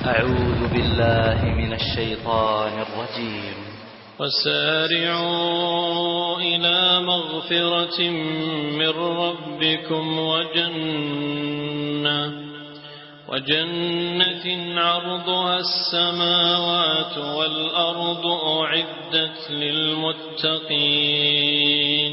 أعوذ بالله من الشيطان الرجيم. وسارعوا إلى مغفرة من ربكم وجنة عرضها السماوات والأرض أعدت للمتقين.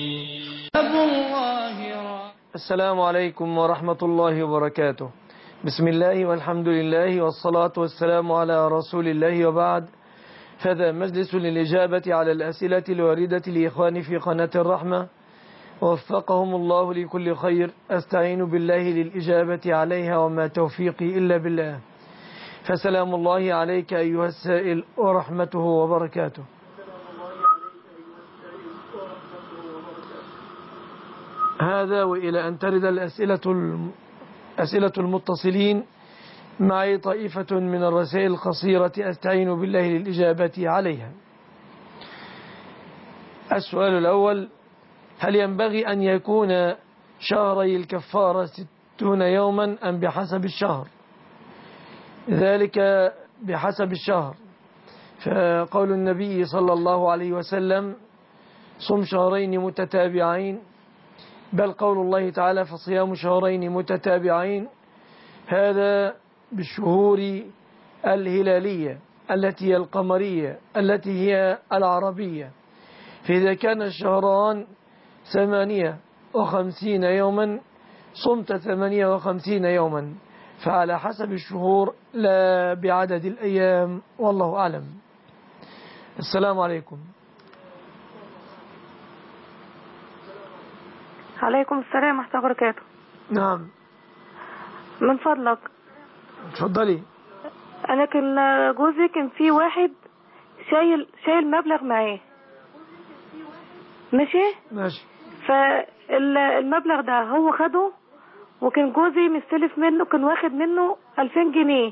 السلام عليكم ورحمة الله وبركاته. بسم الله والحمد لله والصلاة والسلام على رسول الله، وبعد، هذا مجلس للإجابة على الأسئلة الواردة لإخواني في قناة الرحمة، ووفقهم الله لكل خير. أستعين بالله للإجابة عليها، وما توفيقي إلا بالله. فسلام الله عليك أيها السائل ورحمته وبركاته. هذا وإلى أن ترد أسئلة المتصلين معي طائفة من الرسائل القصيرة أستعين بالله للإجابة عليها. السؤال الأول: هل ينبغي أن يكون شهري الكفارة 60 يوما أم بحسب الشهر؟ ذلك بحسب الشهر، فقول النبي صلى الله عليه وسلم: صم شهرين متتابعين، بل قول الله تعالى: فصيام شهرين متتابعين، هذا بالشهور الهلالية التي هي القمرية التي هي العربية. فإذا كان الشهران 58 يوما صمت 58 يوما، فعلى حسب الشهور لا بعدد الأيام، والله أعلم. السلام عليكم. عليكم السلام ورحمة الله وبركاته. نعم، من فضلك اتفضلي. أنا كان جوزي كان في واحد شايل مبلغ معاه، ماشي. فالمبلغ ده هو خده، وكان جوزي مستلف منه، كان واخد منه 2000 جنيه.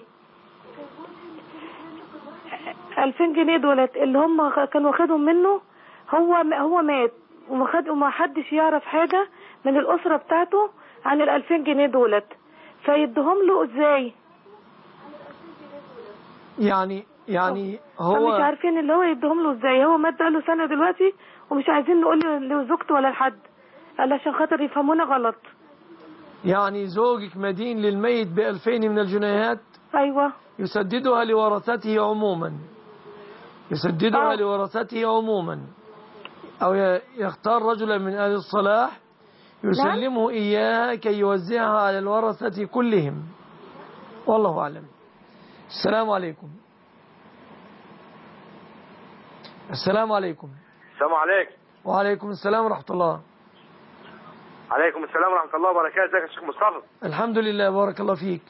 2000 جنيه دولت اللي هم كانوا واخدهم منه، هو مات وما حدش يعرف حاجة من الأسرة بتاعته عن 2000 جنيه دولت، فيدهم له ازاي؟ يعني هو مش عارفين اللي هو يدهم له ازاي. هو مات بقاله سنة دلوقتي، ومش عايزين نقول لزوجته ولا لحد علشان خاطر يفهمونا غلط. يعني زوجك مدين للميت ب2000 من الجنيهات؟ ايوه. يسددها لورثته عموما، لورثته عموما، أو يختار رجلا من أهل الصلاح يسلمه إياها كي يوزعها على الورثة كلهم، والله أعلم. السلام عليكم. السلام عليكم. السلام عليكم. وعليكم السلام ورحمة الله. عليكم السلام ورحمة الله وبركاته. ازيك يا شيخ مصطفى؟ الحمد لله، بارك الله فيك.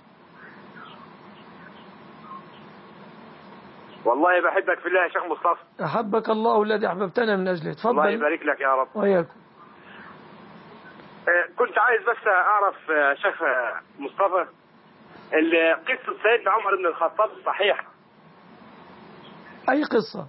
والله بحبك في الله يا شيخ مصطفى. أحبك الله الذي أحببتنا من أجله. تفضل. الله يبارك لك يا رب. وياكم. كنت عايز بس أعرف شيخ مصطفى، قصة سيدنا عمر بن الخطاب الصحيحة. أي قصة؟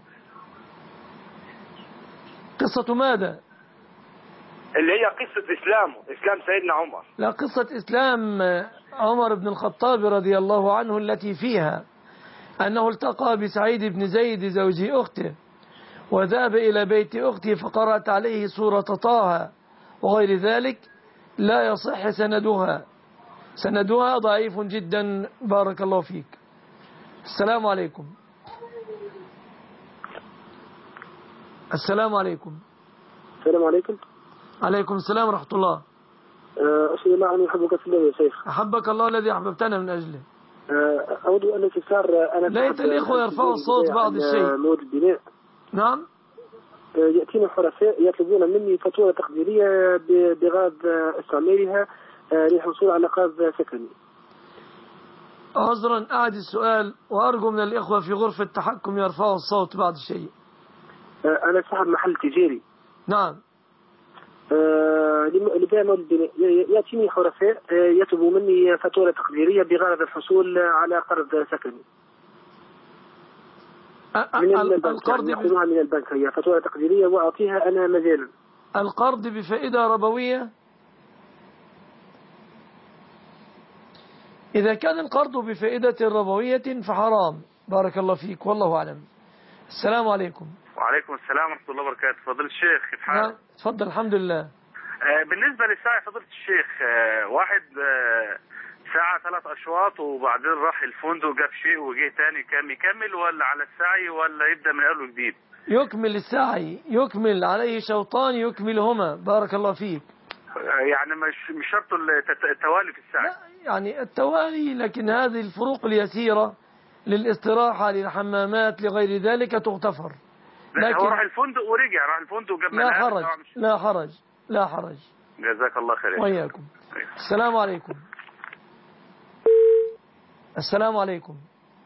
قصة ماذا؟ اللي هي قصة إسلام سيدنا عمر. لا، قصة إسلام عمر بن الخطاب رضي الله عنه التي فيها أنه التقى بسعيد بن زيد زوج أخته، وذهب إلى بيت أخته فقرأت عليه سورة طه وغير ذلك، لا يصح سندها ضعيف جدا. بارك الله فيك. السلام عليكم. السلام عليكم. السلام عليكم. عليكم السلام ورحمة الله. أشهد الله أني أحبك في الله يا شيخ. أحبك الله الذي أحببتنا من أجله. أود أن استفسار. أنا ليت الإخوة يرفعوا الصوت بعض الشيء. مواد البناء. نعم. يأتينا حرفاء يطلبون مني فاتورة تقديرية بغرض استعمالها للحصول على قرض سكني. عذرا، أعد السؤال، وأرجو من الإخوة في غرفة التحكم يرفعوا الصوت بعض الشيء. أنا صاحب محل تجاري. نعم. لبيع مواد البناء. يأتيني حرفاء يطلبوا مني فاتورة تقديرية بغرض الحصول على قرض سكني. القرض يأخذوها من البنك، هي فاتورة تقديرية وأعطيها أنا مجانا. القرض بفائدة ربوية. إذا كان القرض بفائدة ربوية فحرام. بارك الله فيك، والله أعلم. السلام عليكم. وعليكم السلام ورحمة الله وبركاته. فضيلة الشيخ كيف حالك؟ نعم تفضل. الحمد لله. بالنسبة للسعي فضيلة الشيخ، واحد ساعة 3 أشواط وبعدين راح الفندق جاب شيء وجه تاني، كام يكمل ولا على السعي ولا يبدأ من أول جديد؟ يكمل السعي، يكمل عليه شوطان يكملهما. بارك الله فيك. يعني مش شرط التوالي في السعي؟ لا يعني التوالي، لكن هذه الفروق اليسيرة للاستراحة للحمامات لغير ذلك تغتفر. لكن هو راح الفندق ورجع، راح الفندق جاب لا حرج، لا حرج، لا حرج. جزاك الله خير. وإياكم. السلام عليكم. السلام عليكم.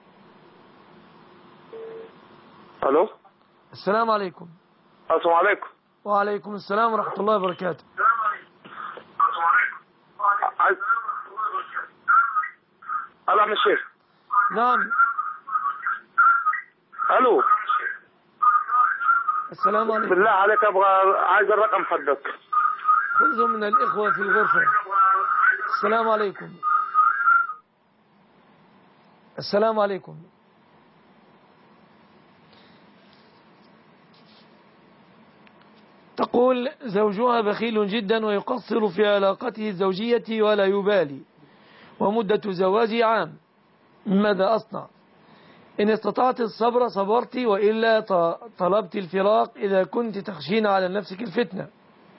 الو. السلام عليكم. السلام عليكم. وعليكم السلام ورحمة الله وبركاته. الو عم الشيخ. نعم. الو. السلام عليكم. بالله عليك عايز الرقم حدك. خذه من الإخوة في الغرفة. السلام عليكم. السلام عليكم. تقول زوجها بخيل جدا ويقصر في علاقته الزوجية ولا يبالي، ومدة زواجي عام، ماذا أصنع؟ إن استطعت الصبر صبرت، وإلا طلبت الفراق إذا كنت تخشين على نفسك الفتنة.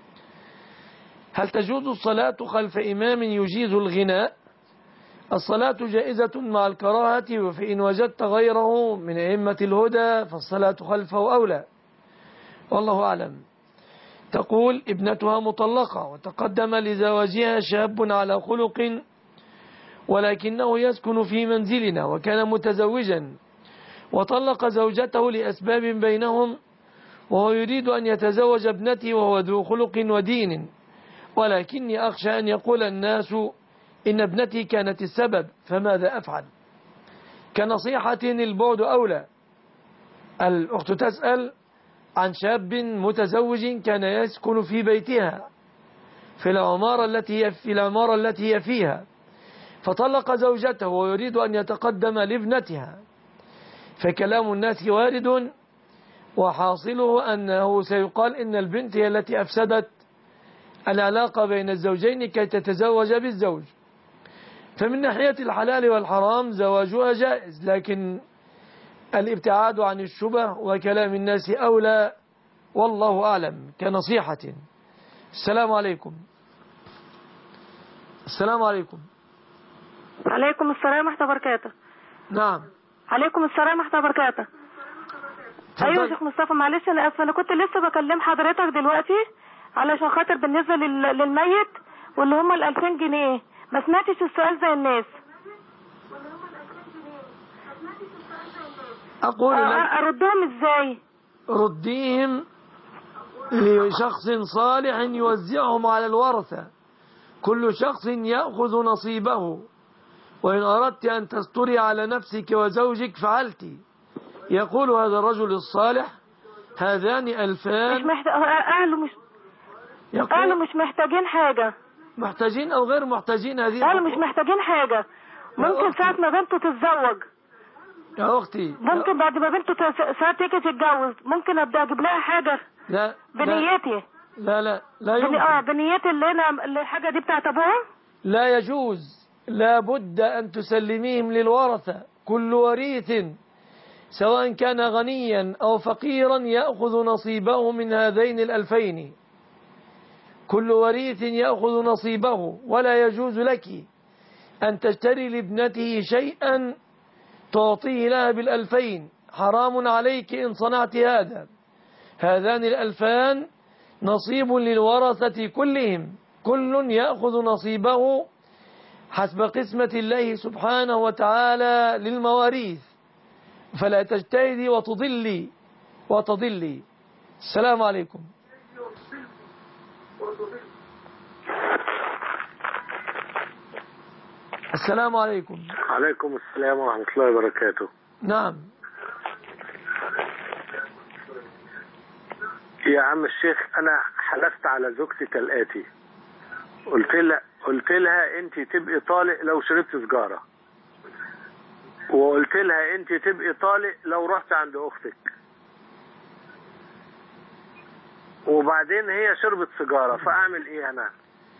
هل تجوز الصلاة خلف إمام يجيز الغناء؟ الصلاة جائزة مع الكراهة، فإن وجدت غيره من أئمة الهدى فالصلاة خلفه أولى، والله أعلم. تقول ابنتها مطلقة وتقدم لزواجها شاب على خلق، ولكنه يسكن في منزلنا وكان متزوجا، وطلق زوجته لأسباب بينهم، وهو يريد أن يتزوج ابنتي وهو ذو خلق ودين، ولكني أخشى أن يقول الناس إن ابنتي كانت السبب، فماذا أفعل؟ كنصيحة البعد أولى. الأخت تسأل عن شاب متزوج كان يسكن في بيتها في العمارة التي هي فيها، فطلق زوجته ويريد أن يتقدم لابنتها، فكلام الناس وارد، وحاصله أنه سيقال إن البنت هي التي أفسدت العلاقة بين الزوجين كي تتزوج بالزوج. فمن ناحية الحلال والحرام زواجها جائز، لكن الابتعاد عن الشبه وكلام الناس أولى، والله أعلم، كنصيحة. السلام عليكم. السلام عليكم. عليكم السلام ورحمة الله وبركاته. نعم. عليكم السلام ورحمة الله وبركاته. أيوة يا شيخ مصطفى، معلش أنا آسفة، أنا كنت لسه بكلم حضرتك دلوقتي علشان خاطر بالنسبة للميت واللي هم 2000 جنيه، ما سمعتش السؤال زي الناس. أقول لك أردهم إزاي؟ رديهم لشخص صالح يوزعهم على الورثة، كل شخص يأخذ نصيبه، وإن أردت أن تستري على نفسك وزوجك فعلت. يقول هذا الرجل الصالح هذان 2000. أهله مش محتاجين حاجة، محتاجين أو غير محتاجين، هذه أهله مش محتاجين حاجة. ممكن ساعة ما بنته تتزوج يا أختي، ممكن بعد ما بنته ساعة تيجي تتجوز ممكن أبدأ أجيب لها حاجة. لا بنيتي. لا يمكن. بنيتي اللي الحاجة دي بتاعت أبوها لا يجوز، لا بد أن تسلميهم للورثة. كل وريث سواء كان غنيا أو فقيرا يأخذ نصيبه من هذين 2000. كل وريث يأخذ نصيبه، ولا يجوز لك أن تشتري لابنته شيئا تعطيه لها 2000. حرام عليك إن صنعت هذا. هذان 2000 نصيب للورثة كلهم، كل يأخذ نصيبه حسب قسمة الله سبحانه وتعالى للمواريث، فلا تجتهدي وتضلي. السلام عليكم. السلام عليكم. عليكم السلام ورحمة الله وبركاته. نعم. يا عم الشيخ، أنا حلفت على زوجتي كالآتي، قلت لها قلت لها انت تبقي طالق لو شربت سجارة، وقلت لها انت تبقي طالق لو رحت عند اختك، وبعدين هي شربت سيجارة، فاعمل ايه انا؟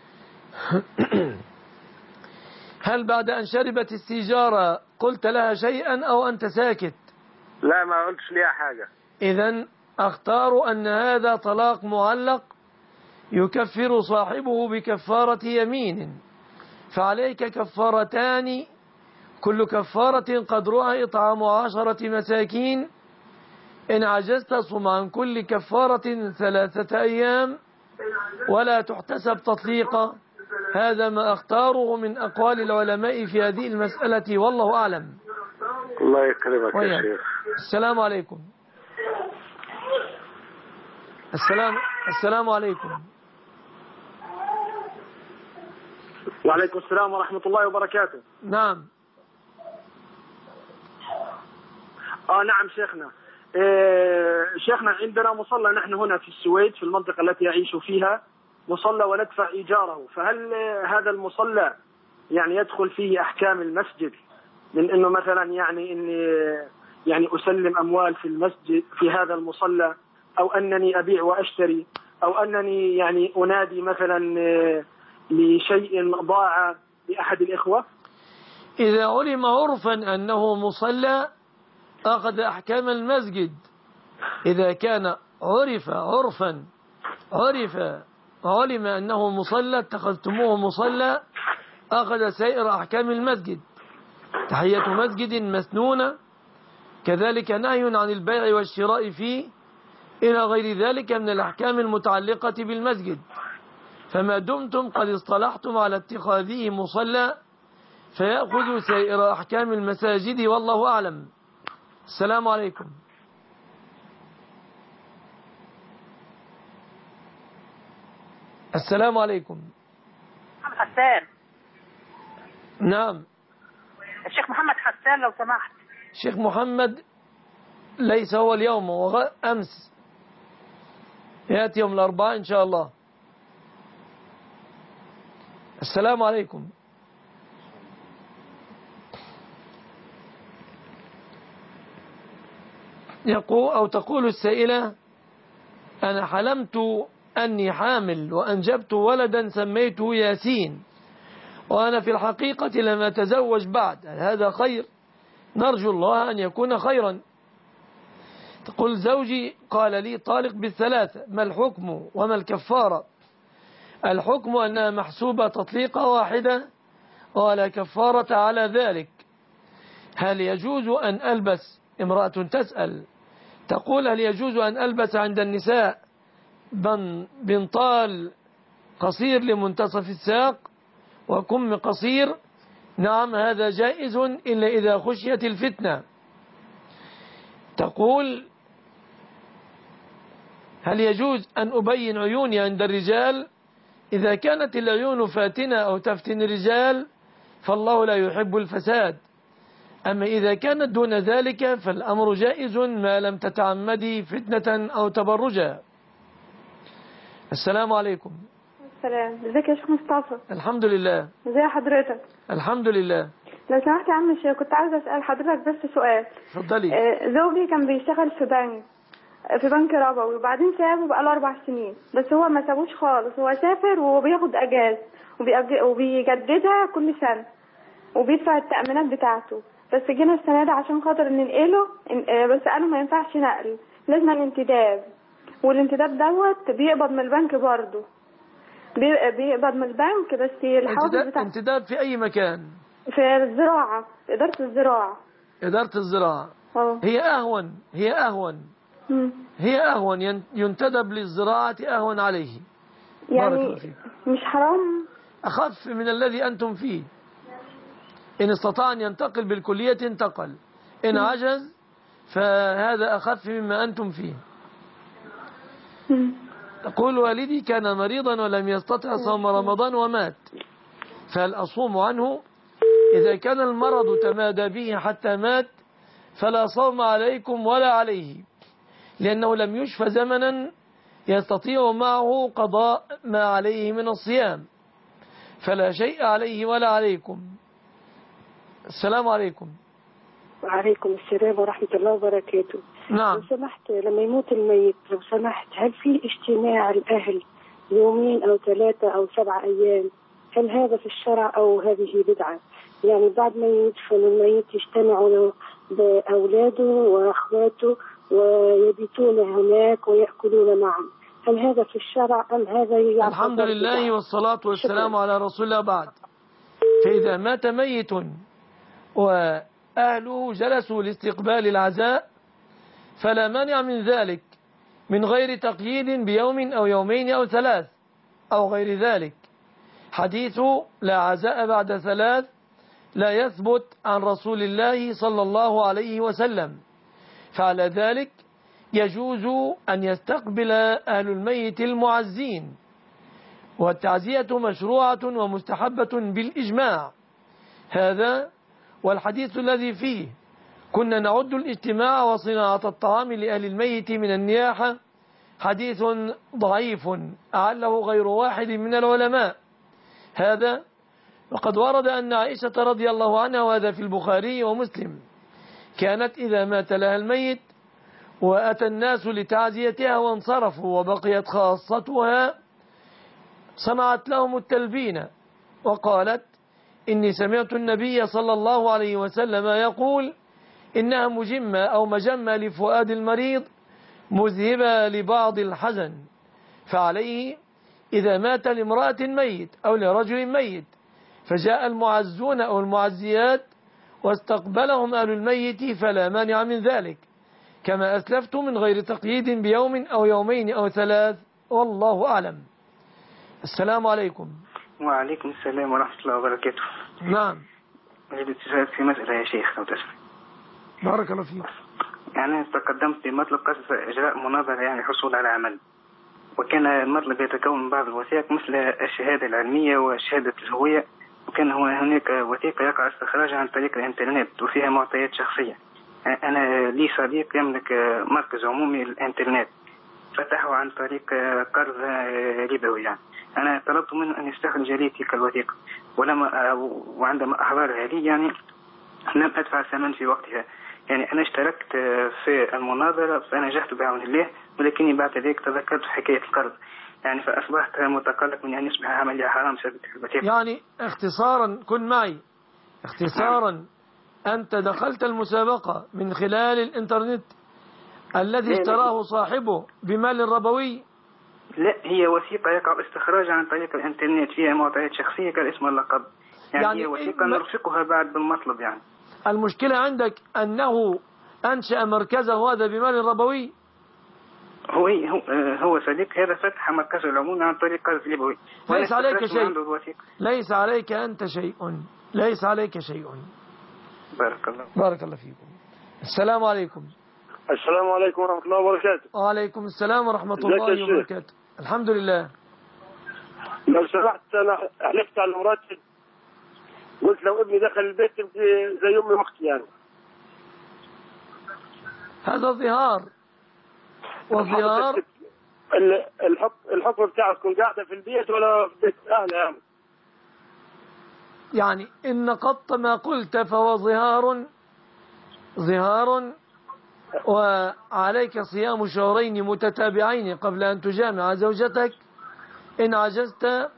هل بعد أن شربت السيجارة قلت لها شيئا أو أنت ساكت؟ لا، ما قلتش ليها حاجة. إذن أختار أن هذا طلاق معلق يكفر صاحبه بكفارة يمين، فعليك كفارتان، كل كفارة قدرها إطعام 10 مساكين. إن عجزت صم عن كل كفارة 3 أيام ولا تحتسب تطليقا. هذا ما أختاره من أقوال العلماء في هذه المسألة، والله أعلم. الله يكرمك يا شيخ. السلام عليكم. السلام عليكم. وعليكم السلام ورحمة الله وبركاته. نعم. نعم شيخنا. شيخنا عندنا مصلى نحن هنا في السويد في المنطقة التي أعيش فيها، مصلى وندفع إيجاره، فهل هذا المصلى يعني يدخل فيه أحكام المسجد من أنه مثلا يعني إني يعني أسلم أموال في المسجد في هذا المصلى، أو أنني أبيع وأشتري، أو أنني يعني أنادي مثلا لشيء ضاع لأحد الإخوة؟ إذا علم عرفا أنه مصلى أخذ أحكام المسجد. إذا كان علم أنه مصلى اتخذتموه مصلى أخذ سائر أحكام المسجد، تحية مسجد مسنونة، كذلك نهي عن البيع والشراء فيه، إلى غير ذلك من الأحكام المتعلقة بالمسجد. فما دمتم قد اصطلحتم على اتخاذه مصلى فيأخذ سائر أحكام المساجد، والله أعلم. السلام عليكم. السلام عليكم. حسان. نعم. الشيخ محمد حسان لو سمحت. الشيخ محمد ليس هو اليوم، هو أمس، يأتي يوم الأربعاء إن شاء الله. السلام عليكم. تقول السائلة: أنا حلمت أني حامل وأنجبت ولدا سميته ياسين، وأنا في الحقيقة لم أتزوج بعد، هذا خير؟ نرجو الله أن يكون خيرا. تقول: زوجي قال لي طالق بالثلاثة، ما الحكم وما الكفارة؟ الحكم أنها محسوبة تطليقة واحدة ولا كفارة على ذلك. هل يجوز أن ألبس، امرأة تسأل تقول: هل يجوز أن ألبس عند النساء بنطال قصير لمنتصف الساق وكم قصير؟ نعم، هذا جائز إلا إذا خشيت الفتنة. تقول: هل يجوز أن أبين عيوني عند الرجال؟ إذا كانت العيون فاتنة أو تفتن الرجال فالله لا يحب الفساد، أما إذا كانت دون ذلك فالأمر جائز ما لم تتعمدي فتنة أو تبرجا. السلام عليكم. السلام. ازيك يا شيخ مصطفى؟ الحمد لله. ازي حضرتك؟ الحمد لله. لو سمحت يا عم الشيخ، كنت عايزه اسال حضرتك بس سؤال. اتفضلي. زوجي كان بيشتغل في بنك ربوي، وبعدين سابه بقاله 4 سنين، بس هو ما سابوش خالص، هو سافر وبياخد اجازه وبيجددها كل سنه وبيدفع التأمينات بتاعته، بس جينا السنه دي عشان خاطر ننقله، بس قالوا ما ينفعش نقل، لازم الانتداب، والانتداب دوت بيقبض من البنك برضه، بيقبض من البنك بس الحوافز بتاعته. انتداب في أي مكان؟ في الزراعة، إدارة الزراعة. إدارة الزراعة. هي أهون ينتدب للزراعة أهون عليه، يعني مش حرام؟ أخف من الذي أنتم فيه. إن استطاع أن ينتقل بالكلية انتقل، إن عجز فهذا أخف مما أنتم فيه. تقول: والدي كان مريضا ولم يستطع صوم رمضان ومات، فهل أصوم عنه؟ إذا كان المرض تمادى به حتى مات فلا صوم عليكم ولا عليه، لأنه لم يشف زمنا يستطيع معه قضاء ما عليه من الصيام. فلا شيء عليه ولا عليكم. السلام عليكم. وعليكم السلام ورحمة الله وبركاته. نعم. لو سمحت، لما يموت الميت لو سمحت، هل في اجتماع الأهل يومين أو 3 أو 7 أيام؟ هل هذا في الشرع أو هذه بدعة؟ يعني بعد ما يدفن الميت يجتمعوا بأولاده وأخواته ويبيتون هناك ويأكلون معا، هل هذا في الشرع أم هذا الحمد لله والصلاة والسلام على رسول الله. بعد، فإذا مات ميت وأهله جلسوا لاستقبال العزاء فلا مانع من ذلك من غير تقييد بيوم أو يومين أو 3 أو غير ذلك. حديث لا عزاء بعد 3 لا يثبت عن رسول الله صلى الله عليه وسلم، فعلى ذلك يجوز أن يستقبل أهل الميت المعزين، والتعزية مشروعة ومستحبة بالإجماع. هذا والحديث الذي فيه كنا نعد الاجتماع وصناعة الطعام لأهل الميت من النياحة حديث ضعيف أعله غير واحد من العلماء. هذا وقد ورد أن عائشة رضي الله عنها، وهذا في البخاري ومسلم، كانت إذا مات لها الميت وأتى الناس لتعزيتها وانصرفوا وبقيت خاصتها صنعت لهم التلبين وقالت: إني سمعت النبي صلى الله عليه وسلم يقول: إنها مجمة أو مجمة لفؤاد المريض مذهبة لبعض الحزن. فعليه إذا مات لامرأة ميت أو لرجل ميت فجاء المعزون أو المعزيات واستقبلهم أهل الميت فلا مانع من ذلك، كما أسلفت من غير تقييد بيوم أو يومين أو 3، والله أعلم. السلام عليكم. وعليكم السلام ورحمة الله وبركاته. نعم. أريد الاستفسار في مسألة يا شيخ لو تسمح. بارك الله فيك. يعني تقدمت بمطلب قصد إجراء مناظرة يعني حصول على عمل، وكان المطلب يتكون من بعض الوثائق مثل الشهادة العلمية وشهادة الهوية، وكان هناك وثيقة يقع استخراجها عن طريق الإنترنت وفيها معطيات شخصية. أنا لي صديق يملك مركز عمومي للإنترنت فتحه عن طريق قرض ربوي. يعني أنا طلبت منه أن يستخرج لي تلك الوثيقة، وعندما أحضرها لي يعني لم أدفع الثمن في وقتها. يعني أنا اشتركت في المناظرة فنجحت بعون الله، ولكني بعد ذلك تذكرت حكاية القرض، يعني فأصبحت متقلق من أن يصبح عملية حرام بسبب الوثيقة. يعني اختصارا كن معي، اختصارا أنت دخلت المسابقة من خلال الإنترنت الذي اشتراه صاحبه بمال ربوي؟ لا، هي وثيقة يقع استخراجها عن طريق الإنترنت فيها معطيات شخصية كالاسم واللقب، يعني هي وثيقة نرفقها بعد بالمطلب. يعني المشكلة عندك أنه أنشأ مركزه هذا بمال ربوي؟ هو صديق هذا فتح مركزه العمومي عن طريق قرض ربوي. ليس عليك شيء، ليس عليك أنت شيء، ليس عليك شيء. بارك الله فيكم. السلام عليكم. السلام عليكم ورحمة الله وبركاته. وعليكم السلام ورحمة الله وبركاته. الحمد لله. لو سمحت، أنا حلفت على مراتي، قلت لو ابني دخل البيت تبقي زي أمي أختي. يعني هذا ظهار، وظهار الحكم بتاعه تكون قاعدة في البيت ولا في بيت أهلها. يعني إن نقضت ما قلت فهو ظهار، وعليك صيام شهرين متتابعين قبل أن تجامع زوجتك. إن عجزت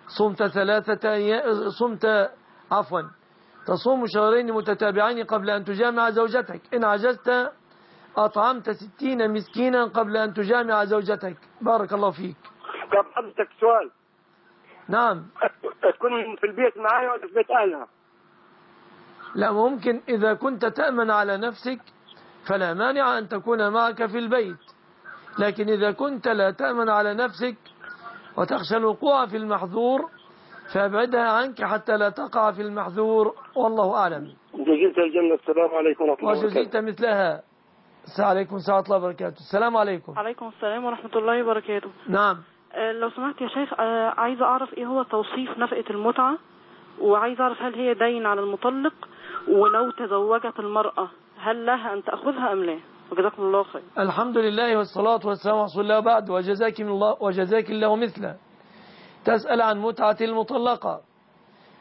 تصوم شهرين متتابعين قبل أن تجامع زوجتك. إن عجزت أطعمت 60 مسكينا قبل أن تجامع زوجتك. بارك الله فيك. طب حضرتك سؤال. نعم. تكون في البيت معايا ولا في بيت أهلها؟ لا، ممكن إذا كنت تأمن على نفسك فلا مانع أن تكون معك في البيت، لكن إذا كنت لا تأمن على نفسك وتخشى الوقوع في المحظور فابعدها عنك حتى لا تقع في المحظور، والله أعلم. جزيت الجنة. السلام عليكم ورحمة الله وبركاته. وجزيت مثلها. السلام عليكم ورحمة الله وبركاته. السلام عليكم. عليكم السلام ورحمة الله وبركاته. نعم. لو سمحت يا شيخ، عايزة أعرف إيه هو توصيف نفقة المتعة، وعايزة أعرف هل هي دين على المطلق، ولو تزوجت المرأة هل لها أن تأخذها أم لا؟ وجزاكم الله خير. الحمد لله والصلاة والسلام على رسول الله. بعد، وجزاك الله مثله. تسأل عن متعة المطلقة.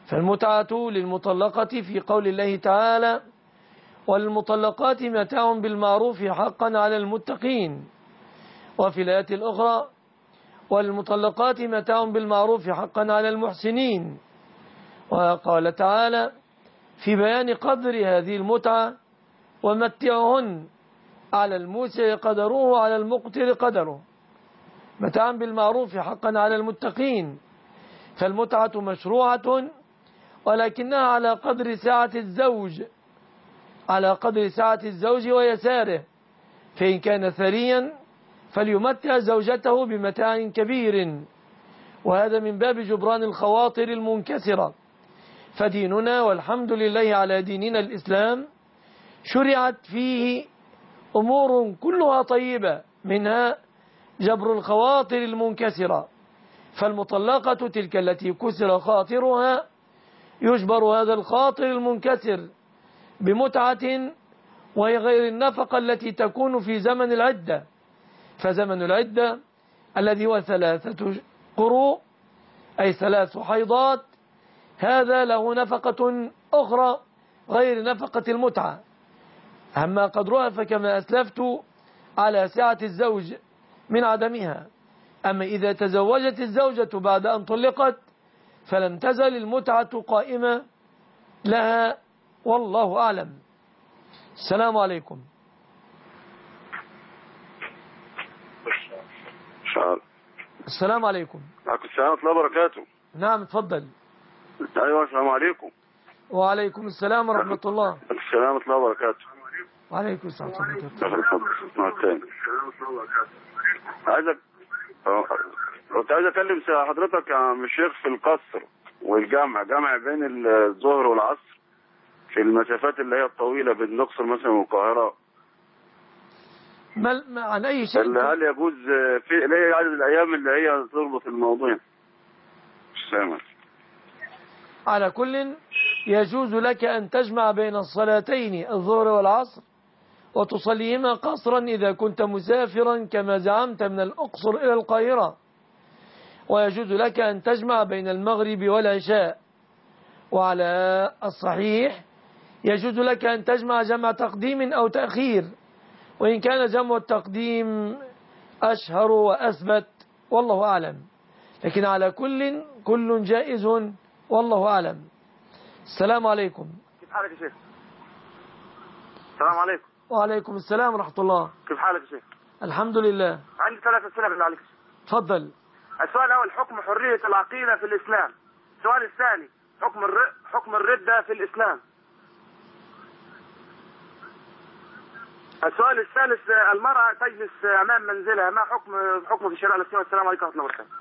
فالمتعة للمطلقة في قول الله تعالى والمطلقات متاع بالمعروف حقا على المتقين، وفي الآية الأخرى والمطلقات متاع بالمعروف حقا على المحسنين. وقال تعالى في بيان قدر هذه المتعة ومتعهن على الموسع قدره على المقتر قدره، متاعا بالمعروف حقا على المتقين. فالمتعة مشروعة ولكنها على قدر سعة الزوج، على قدر سعة الزوج ويساره، فإن كان ثريا فليمتع زوجته بمتاع كبير، وهذا من باب جبران الخواطر المنكسرة. فديننا والحمد لله على ديننا الإسلام شرعت فيه أمور كلها طيبة، منها جبر الخواطر المنكسرة. فالمطلقة تلك التي كسر خاطرها يجبر هذا الخاطر المنكسر بمتعة، وهي غير النفقة التي تكون في زمن العدة. فزمن العدة الذي هو 3 قروء أي 3 حيضات، هذا له نفقة أخرى غير نفقة المتعة، أما قدرها فكما أسلفت على سعة الزوج من عدمها. أما إذا تزوجت الزوجة بعد أن طلقت فلم تزل المتعة قائمة لها، والله أعلم. السلام عليكم. السلام عليكم. وعليكم السلام ورحمة الله وبركاته. نعم اتفضل. أيوة السلام عليكم. وعليكم السلام ورحمة الله. السلام ورحمة الله وبركاته. وعليكم السلام ورحمة الله وبركاته. كنت عايز أكلم حضرتك يا عم الشيخ في القصر والجمع، جمع بين الظهر والعصر في المسافات اللي هي الطويلة بين الأقصر مثلا والقاهرة، عن أي شيء؟ هل يجوز في ليه عدد الأيام اللي هي تربط الموضوع؟ السلام. على كل يجوز لك أن تجمع بين الصلاتين الظهر والعصر وتصليهما قصرا إذا كنت مسافرا كما زعمت من الأقصر إلى القاهرة، ويجوز لك أن تجمع بين المغرب والعشاء. وعلى الصحيح يجوز لك أن تجمع جمع تقديم أو تأخير، وإن كان جمع التقديم أشهر وأثبت والله أعلم، لكن على كل جائز والله أعلم. السلام عليكم. كيف حالك يا شيخ؟ السلام عليكم. وعليكم السلام ورحمة الله. كيف حالك يا شيخ؟ الحمد لله. عندي 3 أسئلة بالله عليك. تفضل. السؤال الأول حكم حرية العقيدة في الإسلام. السؤال الثاني حكم الردة في الإسلام. السؤال الثالث المرأة تجلس أمام منزلها، ما حكم في الشريعة الإسلامية؟ السلام عليكم ورحمة الله وبركاته.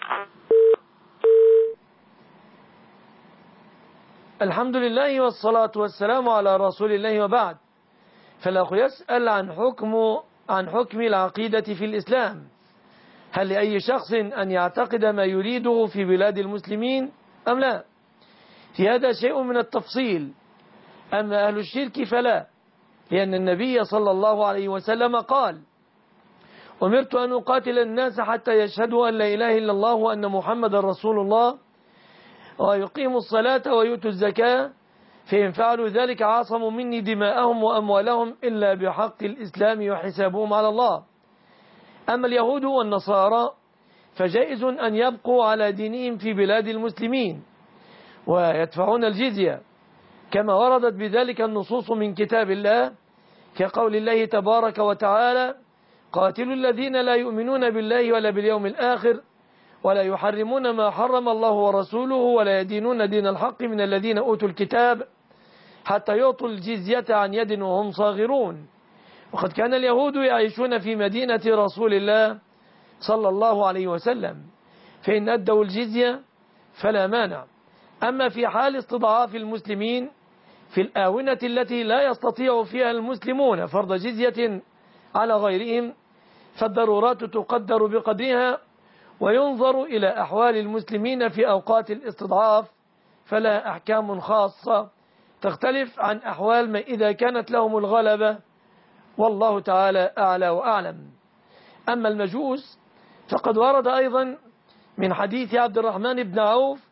الحمد لله والصلاة والسلام على رسول الله، وبعد. فالأخ يسأل عن حكم العقيدة في الإسلام، هل لأي شخص أن يعتقد ما يريده في بلاد المسلمين أم لا؟ في هذا شيء من التفصيل. أما أهل الشرك فلا، لأن النبي صلى الله عليه وسلم قال أمرت أن أقاتل الناس حتى يشهدوا أن لا إله إلا الله وأن محمد رسول الله ويقيموا الصلاة ويؤتوا الزكاة، فإن فعلوا ذلك عاصموا مني دماءهم وأموالهم إلا بحق الإسلام وحسابهم على الله. أما اليهود والنصارى فجائز أن يبقوا على دينهم في بلاد المسلمين ويدفعون الجزية، كما وردت بذلك النصوص من كتاب الله، كقول الله تبارك وتعالى قاتلوا الذين لا يؤمنون بالله ولا باليوم الآخر ولا يحرمون ما حرم الله ورسوله ولا يدينون دين الحق من الذين أوتوا الكتاب حتى يعطوا الجزية عن يد وهم صاغرون. وقد كان اليهود يعيشون في مدينة رسول الله صلى الله عليه وسلم، فإن أدوا الجزية فلا مانع. أما في حال استضعاف المسلمين في الآونة التي لا يستطيع فيها المسلمون فرض جزية على غيرهم، فالضرورات تقدر بقدرها، وينظر إلى أحوال المسلمين في أوقات الاستضعاف، فلا أحكام خاصة تختلف عن أحوال ما إذا كانت لهم الغلبة، والله تعالى أعلى وأعلم. أما المجوس فقد ورد أيضا من حديث عبد الرحمن بن عوف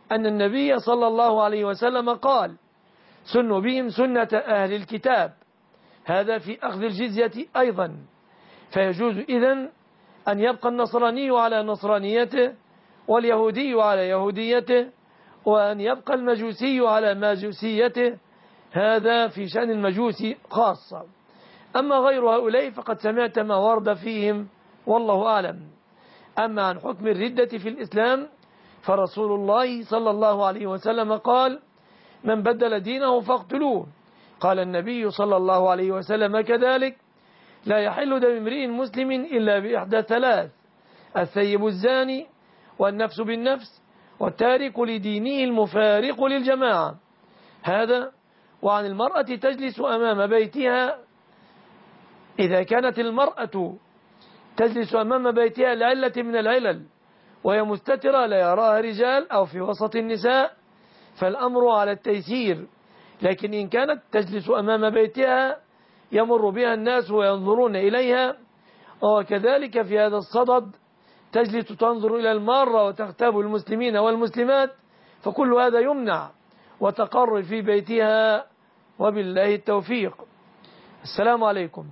أن النبي صلى الله عليه وسلم قال: سنوا بهم سنة أهل الكتاب. هذا في أخذ الجزية أيضا، فيجوز إذن أن يبقى النصراني على نصرانيته واليهودي على يهوديته، وأن يبقى المجوسي على مجوسيته. هذا في شأن المجوس خاصة. أما غير هؤلاء فقد سمعت ما ورد فيهم والله أعلم. أما عن حكم الردة في الإسلام فرسول الله صلى الله عليه وسلم قال: من بدل دينه فاقتلوه. قال النبي صلى الله عليه وسلم كذلك: لا يحل دم امرئ مسلم إلا بإحدى ثلاث: الثيب الزاني، والنفس بالنفس، والتارك لدينه المفارق للجماعة. هذا. وعن المرأة تجلس أمام بيتها، إذا كانت المرأة تجلس أمام بيتها لعلة من العلل وهي مستترة لا يراها رجال أو في وسط النساء فالأمر على التيسير. لكن إن كانت تجلس أمام بيتها يمر بها الناس وينظرون إليها، وكذلك في هذا الصدد تجلس تنظر إلى المارة وتغتاب المسلمين والمسلمات، فكل هذا يمنع وتقر في بيتها، وبالله التوفيق. السلام عليكم.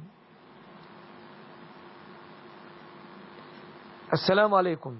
السلام عليكم.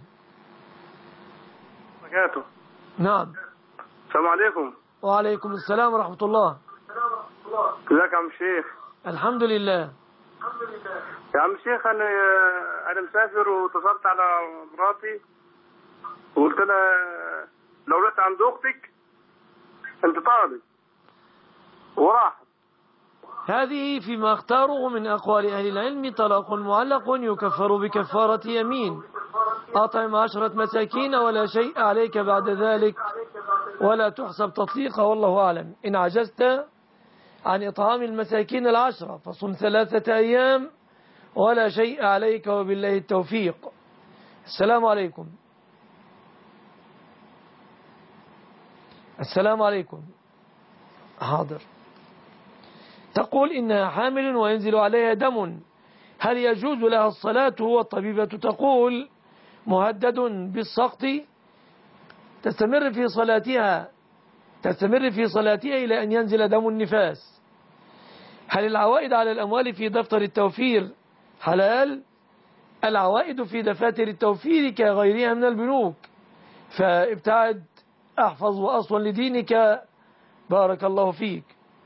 وبركاته. نعم. السلام عليكم. وعليكم السلام ورحمة الله. ازيك يا عم الشيخ؟ الحمد لله. يا عم الشيخ، انا مسافر واتصلت على مراتي وقلت لها لو رحت عند اختك انت طالب، وراحت. هذه فيما اختاره من أقوال أهل العلم طلاق معلق يكفر بكفارة يمين. أطعم 10 مساكين ولا شيء عليك بعد ذلك ولا تحسب تطليقا، والله أعلم. إن عجزت عن إطعام المساكين 10 فصم 3 أيام ولا شيء عليك، وبالله التوفيق. السلام عليكم. السلام عليكم. حاضر. تقول إنها حامل وينزل عليها دم، هل يجوز لها الصلاة؟ والطبيبة تقول مهدد بالسقط، تستمر في صلاتها إلى أن ينزل دم النفاس. هل العوائد على الأموال في دفتر التوفير حلال؟ العوائد في دفاتر التوفير كغيرها من البنوك، فابتعد، احفظ وأصل لدينك، بارك الله فيك.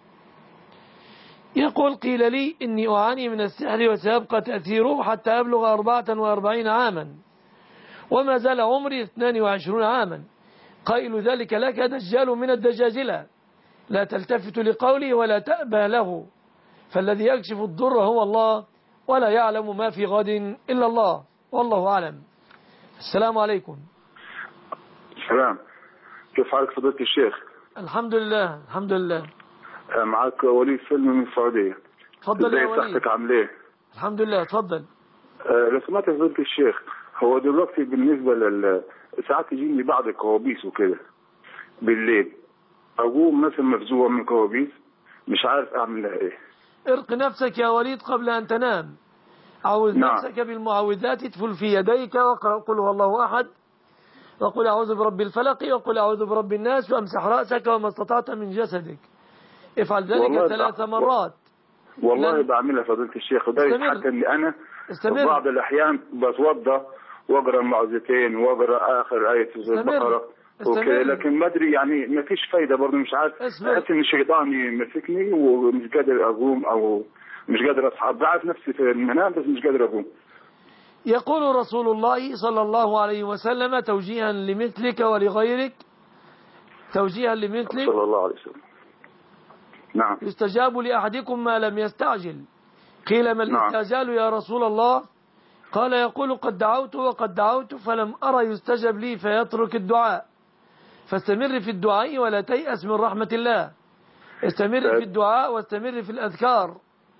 يقول: قيل لي إني أعاني من السحر وسيبقى تأثيره حتى أبلغ 44 عاما وما زال عمري 22 عاما. قائل ذلك لك دجال من الدجاجلة، لا تلتفت لقوله ولا تأبى له، فالذي يكشف الضر هو الله ولا يعلم ما في غد إلا الله، والله أعلم. السلام عليكم. السلام. كيف حالك فضيلة الشيخ؟ الحمد لله الحمد لله. معك وليد سلمي من السعودية. تفضل يا وليد. صحتك عامل ايه؟ الحمد لله. تفضل. لو سمعت يا فضيلة الشيخ، هو دلوقتي بالنسبة ساعات يجيني بعض الكوابيس وكده بالليل، أقوم مثلا مفزوع من كوابيس مش عارف أعمل لها ايه. ارق نفسك يا وليد قبل أن تنام، عوذ نفسك بالمعوذات، تفل في يديك واقرأ قل هو الله أحد، وقل أعوذ برب الفلق، وقل أعوذ برب الناس، وامسح رأسك وما استطعت من جسدك. افعل ذلك 3 مرات. والله بعملها فضيلة الشيخ، وده حتى اني انا في بعض الاحيان بتوضى واقرا المعوذتين واقرا اخر آية البقرة وكده، لكن ما ادري يعني ما فيش فايدة برضه، مش عارف، احس ان الشيطان يمسكني ومش قادر اقوم او مش قادر اصحى، بعرف نفسي في المنام بس مش قادر اقوم. يقول رسول الله صلى الله عليه وسلم توجيها لمثلك ولغيرك، توجيها لمثلك صلى الله عليه وسلم. نعم. يستجاب لأحدكم ما لم يستعجل. قيل ما الاستعجال يا رسول الله؟ قال يقول قد دعوت وقد دعوت فلم أرى يستجب لي فيترك الدعاء. فاستمر في الدعاء ولا تيأس من رحمة الله، استمر في الدعاء واستمر في الأذكار.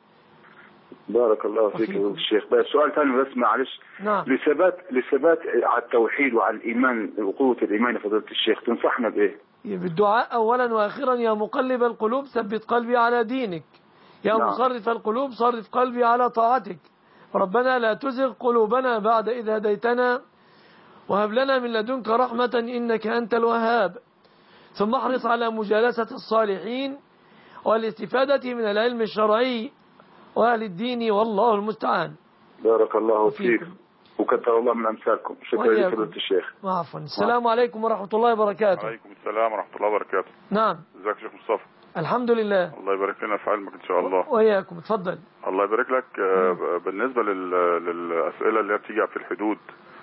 بارك الله فيك يا الشيخ. بس سؤال ثاني بس معلش. نعم. لثبات على التوحيد وعلى الإيمان وقوة الإيمان يا فضيلة الشيخ، تنصحنا بإيه؟ بالدعاء أولا وآخرا. يا مقلب القلوب ثبت قلبي على دينك، يا مصرف القلوب صرف قلبي على طاعتك. ربنا لا تزغ قلوبنا بعد إذ هديتنا وهب لنا من لدنك رحمة إنك أنت الوهاب. ثم احرص على مجالسة الصالحين والاستفادة من العلم الشرعي وأهل الدين، والله المستعان. بارك الله فيك وكثر الله من أمثالكم. شكرا لفضيلة الشيخ. عفوا. السلام عليكم ورحمة الله وبركاته. وعليكم السلام ورحمة الله وبركاته. نعم. ازيك يا شيخ مصطفى؟ الحمد لله. الله يبارك لنا في علمك إن شاء الله. وإياكم. اتفضل. الله يبارك لك. بالنسبة للأسئلة اللي بتيجي في الحدود،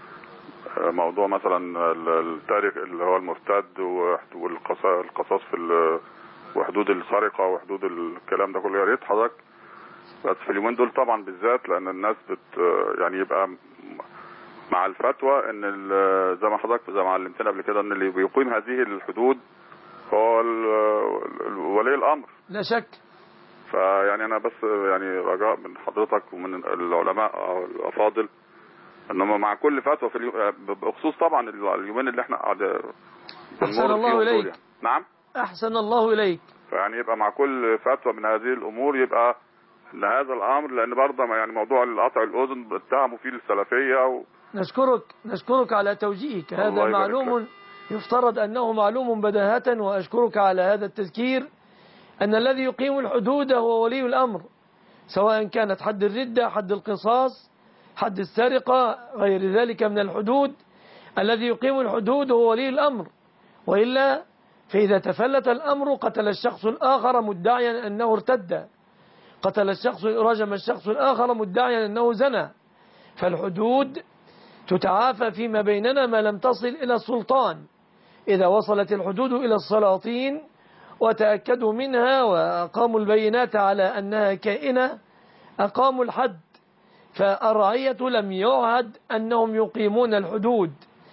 موضوع مثلا التاريخ اللي هو المرتد والقصاص في وحدود السرقة وحدود الكلام ده كله، يا ريت حضرتك بس في اليومين دول طبعا بالذات، لأن الناس يعني يبقى مع الفتوى ان زي ما حضرتك زي ما علمتنا قبل كده ان اللي بيقيم هذه الحدود هو ولي الامر. لا شك. فيعني انا بس يعني رجاء من حضرتك ومن العلماء الافاضل ان هم مع كل فتوى في بخصوص طبعا اليومين اللي احنا قاعد احسن الله اليك. يعني. نعم. احسن الله اليك. فيعني يبقى مع كل فتوى من هذه الامور يبقى ان هذا الامر، لان برضه يعني موضوع قطع الاذن اتهموا فيه السلفيه نشكرك على توجيهك. هذا معلوم يفترض أنه معلوم بداهة، وأشكرك على هذا التذكير أن الذي يقيم الحدود هو ولي الأمر، سواء كانت حد الردة، حد القصاص، حد السرقة، غير ذلك من الحدود. الذي يقيم الحدود هو ولي الأمر، وإلا فإذا تفلت الأمر قتل الشخص الآخر مدعيا أنه ارتد، رجم الشخص الآخر مدعيا أنه زنى. فالحدود تتعافى فيما بيننا ما لم تصل إلى السلطان. إذا وصلت الحدود إلى السلاطين وتأكدوا منها وأقاموا البينات على أنها كائنة، أقاموا الحد. فالرعية لم يعهد أنهم يقيمون الحدود،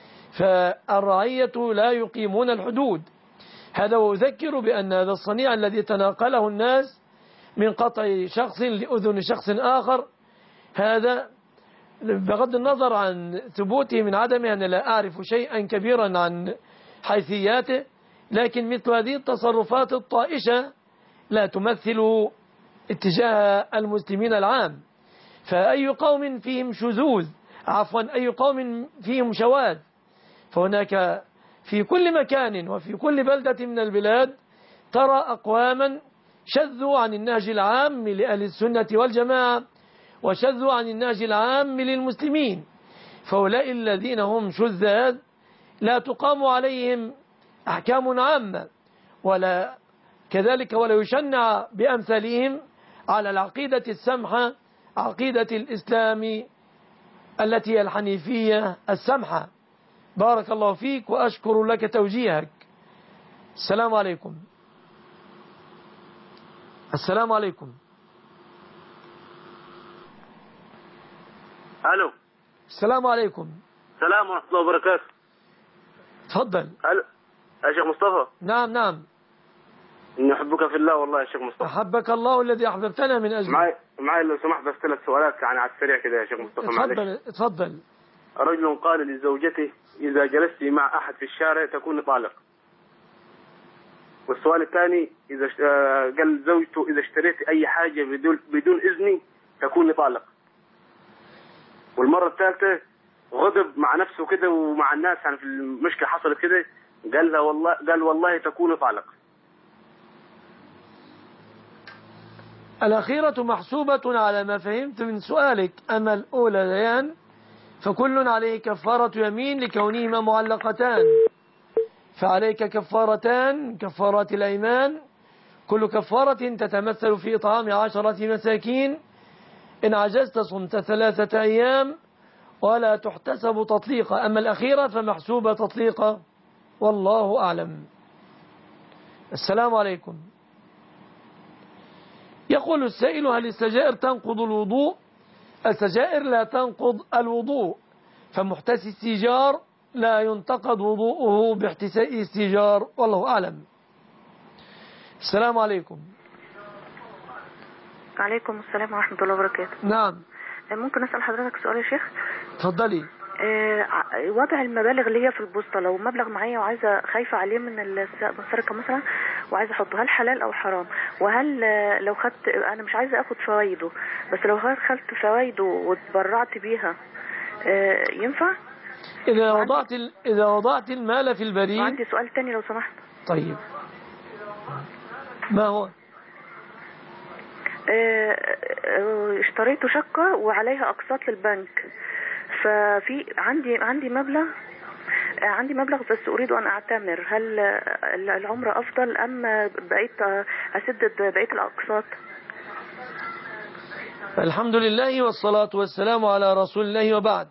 فالرعية لا يقيمون الحدود. هذا وأذكر بأن هذا الصنيع الذي تناقله الناس من قطع شخص لأذن شخص آخر، هذا بغض النظر عن ثبوته من عدمه، أنا لا أعرف شيئا كبيرا عن حيثياته، لكن مثل هذه التصرفات الطائشة لا تمثل اتجاه المسلمين العام. فأي قوم فيهم شذوذ، أي قوم فيهم شواذ، فهناك في كل مكان وفي كل بلدة من البلاد ترى أقواما شذوا عن النهج العام لأهل السنة والجماعة، وشذوا عن النهج العام للمسلمين. فهؤلاء الذين هم شذاذ لا تقام عليهم أحكام عامة، ولا كذلك ولا يشنع بأمثالهم على العقيدة السمحة، عقيدة الإسلام التي هي الحنيفية السمحة. بارك الله فيك وأشكر لك توجيهك. السلام عليكم. السلام عليكم. الو. السلام عليكم. السلام ورحمة الله وبركاته. تفضل. الو يا شيخ مصطفى. نعم. إني أحبك في الله والله يا شيخ مصطفى. أحبك الله الذي أحببتنا من أجله. معي لو سمحت بس 3 سؤالات يعني على السريع كده يا شيخ مصطفى. معلش. اتفضل. رجل قال لزوجته إذا جلست مع أحد في الشارع تكون طالق. والسؤال الثاني قال زوجته إذا اشتريت أي حاجة بدون إذني تكون طالق. والمرة الثالثة غضب مع نفسه كده ومع الناس يعني في المشكلة حصلت كده، قال والله تكون طالق. الأخيرة محسوبة على ما فهمت من سؤالك، أما الأوليان فكل عليه كفارة يمين لكونهما معلقتان، فعليك كفارتان، كفارات الأيمان، كل كفارة تتمثل في إطعام 10 مساكين، إن عجزت صمت 3 أيام ولا تحتسب تطليقة. أما الأخيرة فمحسوبة تطليقة، والله أعلم. السلام عليكم. يقول السائل: هل السجائر تنقض الوضوء؟ السجائر لا تنقض الوضوء، فمحتسي السيجار لا ينتقد وضوءه باحتساء السيجار، والله أعلم. السلام عليكم. وعليكم السلام ورحمة الله وبركاته. نعم. ممكن أسأل حضرتك سؤال يا شيخ؟ تفضلي. وضع المبالغ اللي هي في البوسطة، لو مبلغ معايا وعايزة خايفة عليه من السرقة مثلا وعايزة أحطه، هل حلال أو حرام؟ وهل لو خدت، أنا مش عايزة أخد فوائده، بس لو خدت فوائده واتبرعت بيها ينفع؟ إذا وضعت المال في البريد. عندي سؤال تاني لو سمحت. طيب ما هو؟ اشتريت شقة وعليها أقساط للبنك، ففي عندي مبلغ بس أريد أن أعتمر، هل العمرة أفضل أم بقيت أسدد بقية الأقساط؟ الحمد لله والصلاة والسلام على رسول الله، وبعد.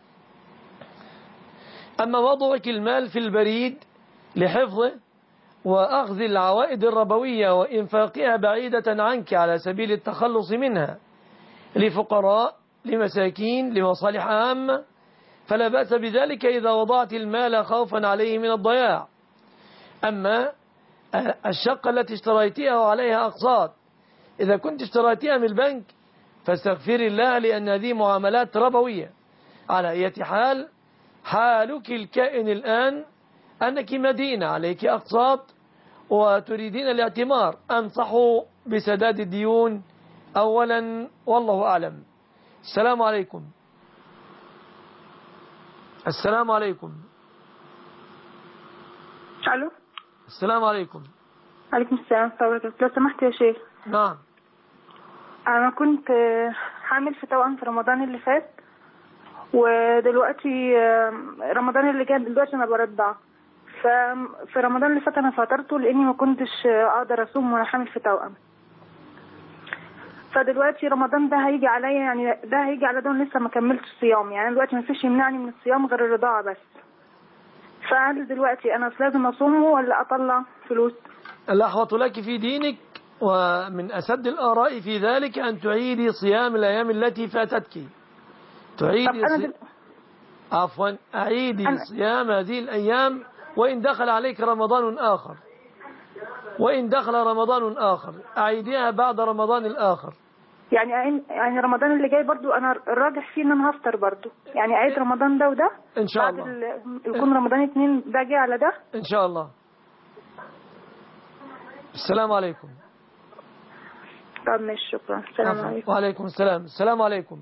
أما وضعك المال في البريد لحفظه وأخذ العوائد الربوية وإنفاقها بعيدة عنك على سبيل التخلص منها لفقراء لمساكين لمصالح عامة، فلا بأس بذلك إذا وضعت المال خوفا عليه من الضياع. أما الشقة التي اشتريتها وعليها أقساط، إذا كنت اشتريتها من البنك فاستغفر الله، لأن هذه معاملات ربوية. على أي حال، حالك الكائن الآن أنك مدينة عليك أقساط وتريدين الاعتمار، أنصح بسداد الديون أولا، والله أعلم. السلام عليكم. السلام عليكم. ألو. السلام عليكم. عليكم السلام ورحمة الله. لو سمحت يا شيخ. نعم. أنا كنت حامل في توأم في رمضان اللي فات، ودلوقتي رمضان اللي جاي دلوقتي أنا برضع. ففي رمضان اللي فات أنا فطرته لأني ما كنتش أقدر أصوم وأنا حامل في توأم. فدلوقتي رمضان ده هيجي عليا، يعني ده هيجي على ده لسه ما كملتش صيام، يعني دلوقتي ما فيش يمنعني من الصيام غير الرضاعة بس. فهل دلوقتي أنا لازم أصومه ولا أطلع فلوس؟ الأحوط لك في دينك، ومن أسد الآراء في ذلك أن تعيدي صيام الأيام التي فاتتك. أعيدي صيام هذه الأيام، وإن دخل عليك رمضان آخر، أعيديها بعد رمضان الآخر. يعني رمضان اللي جاي برضو أنا الراجح فيه إن أنا هفطر برضو، يعني أعيد رمضان ده وده إن شاء الله، يكون رمضان 2 ده جاي على ده إن شاء الله. السلام عليكم. طب ماشي، شكرا. السلام عليكم. وعليكم السلام. السلام عليكم.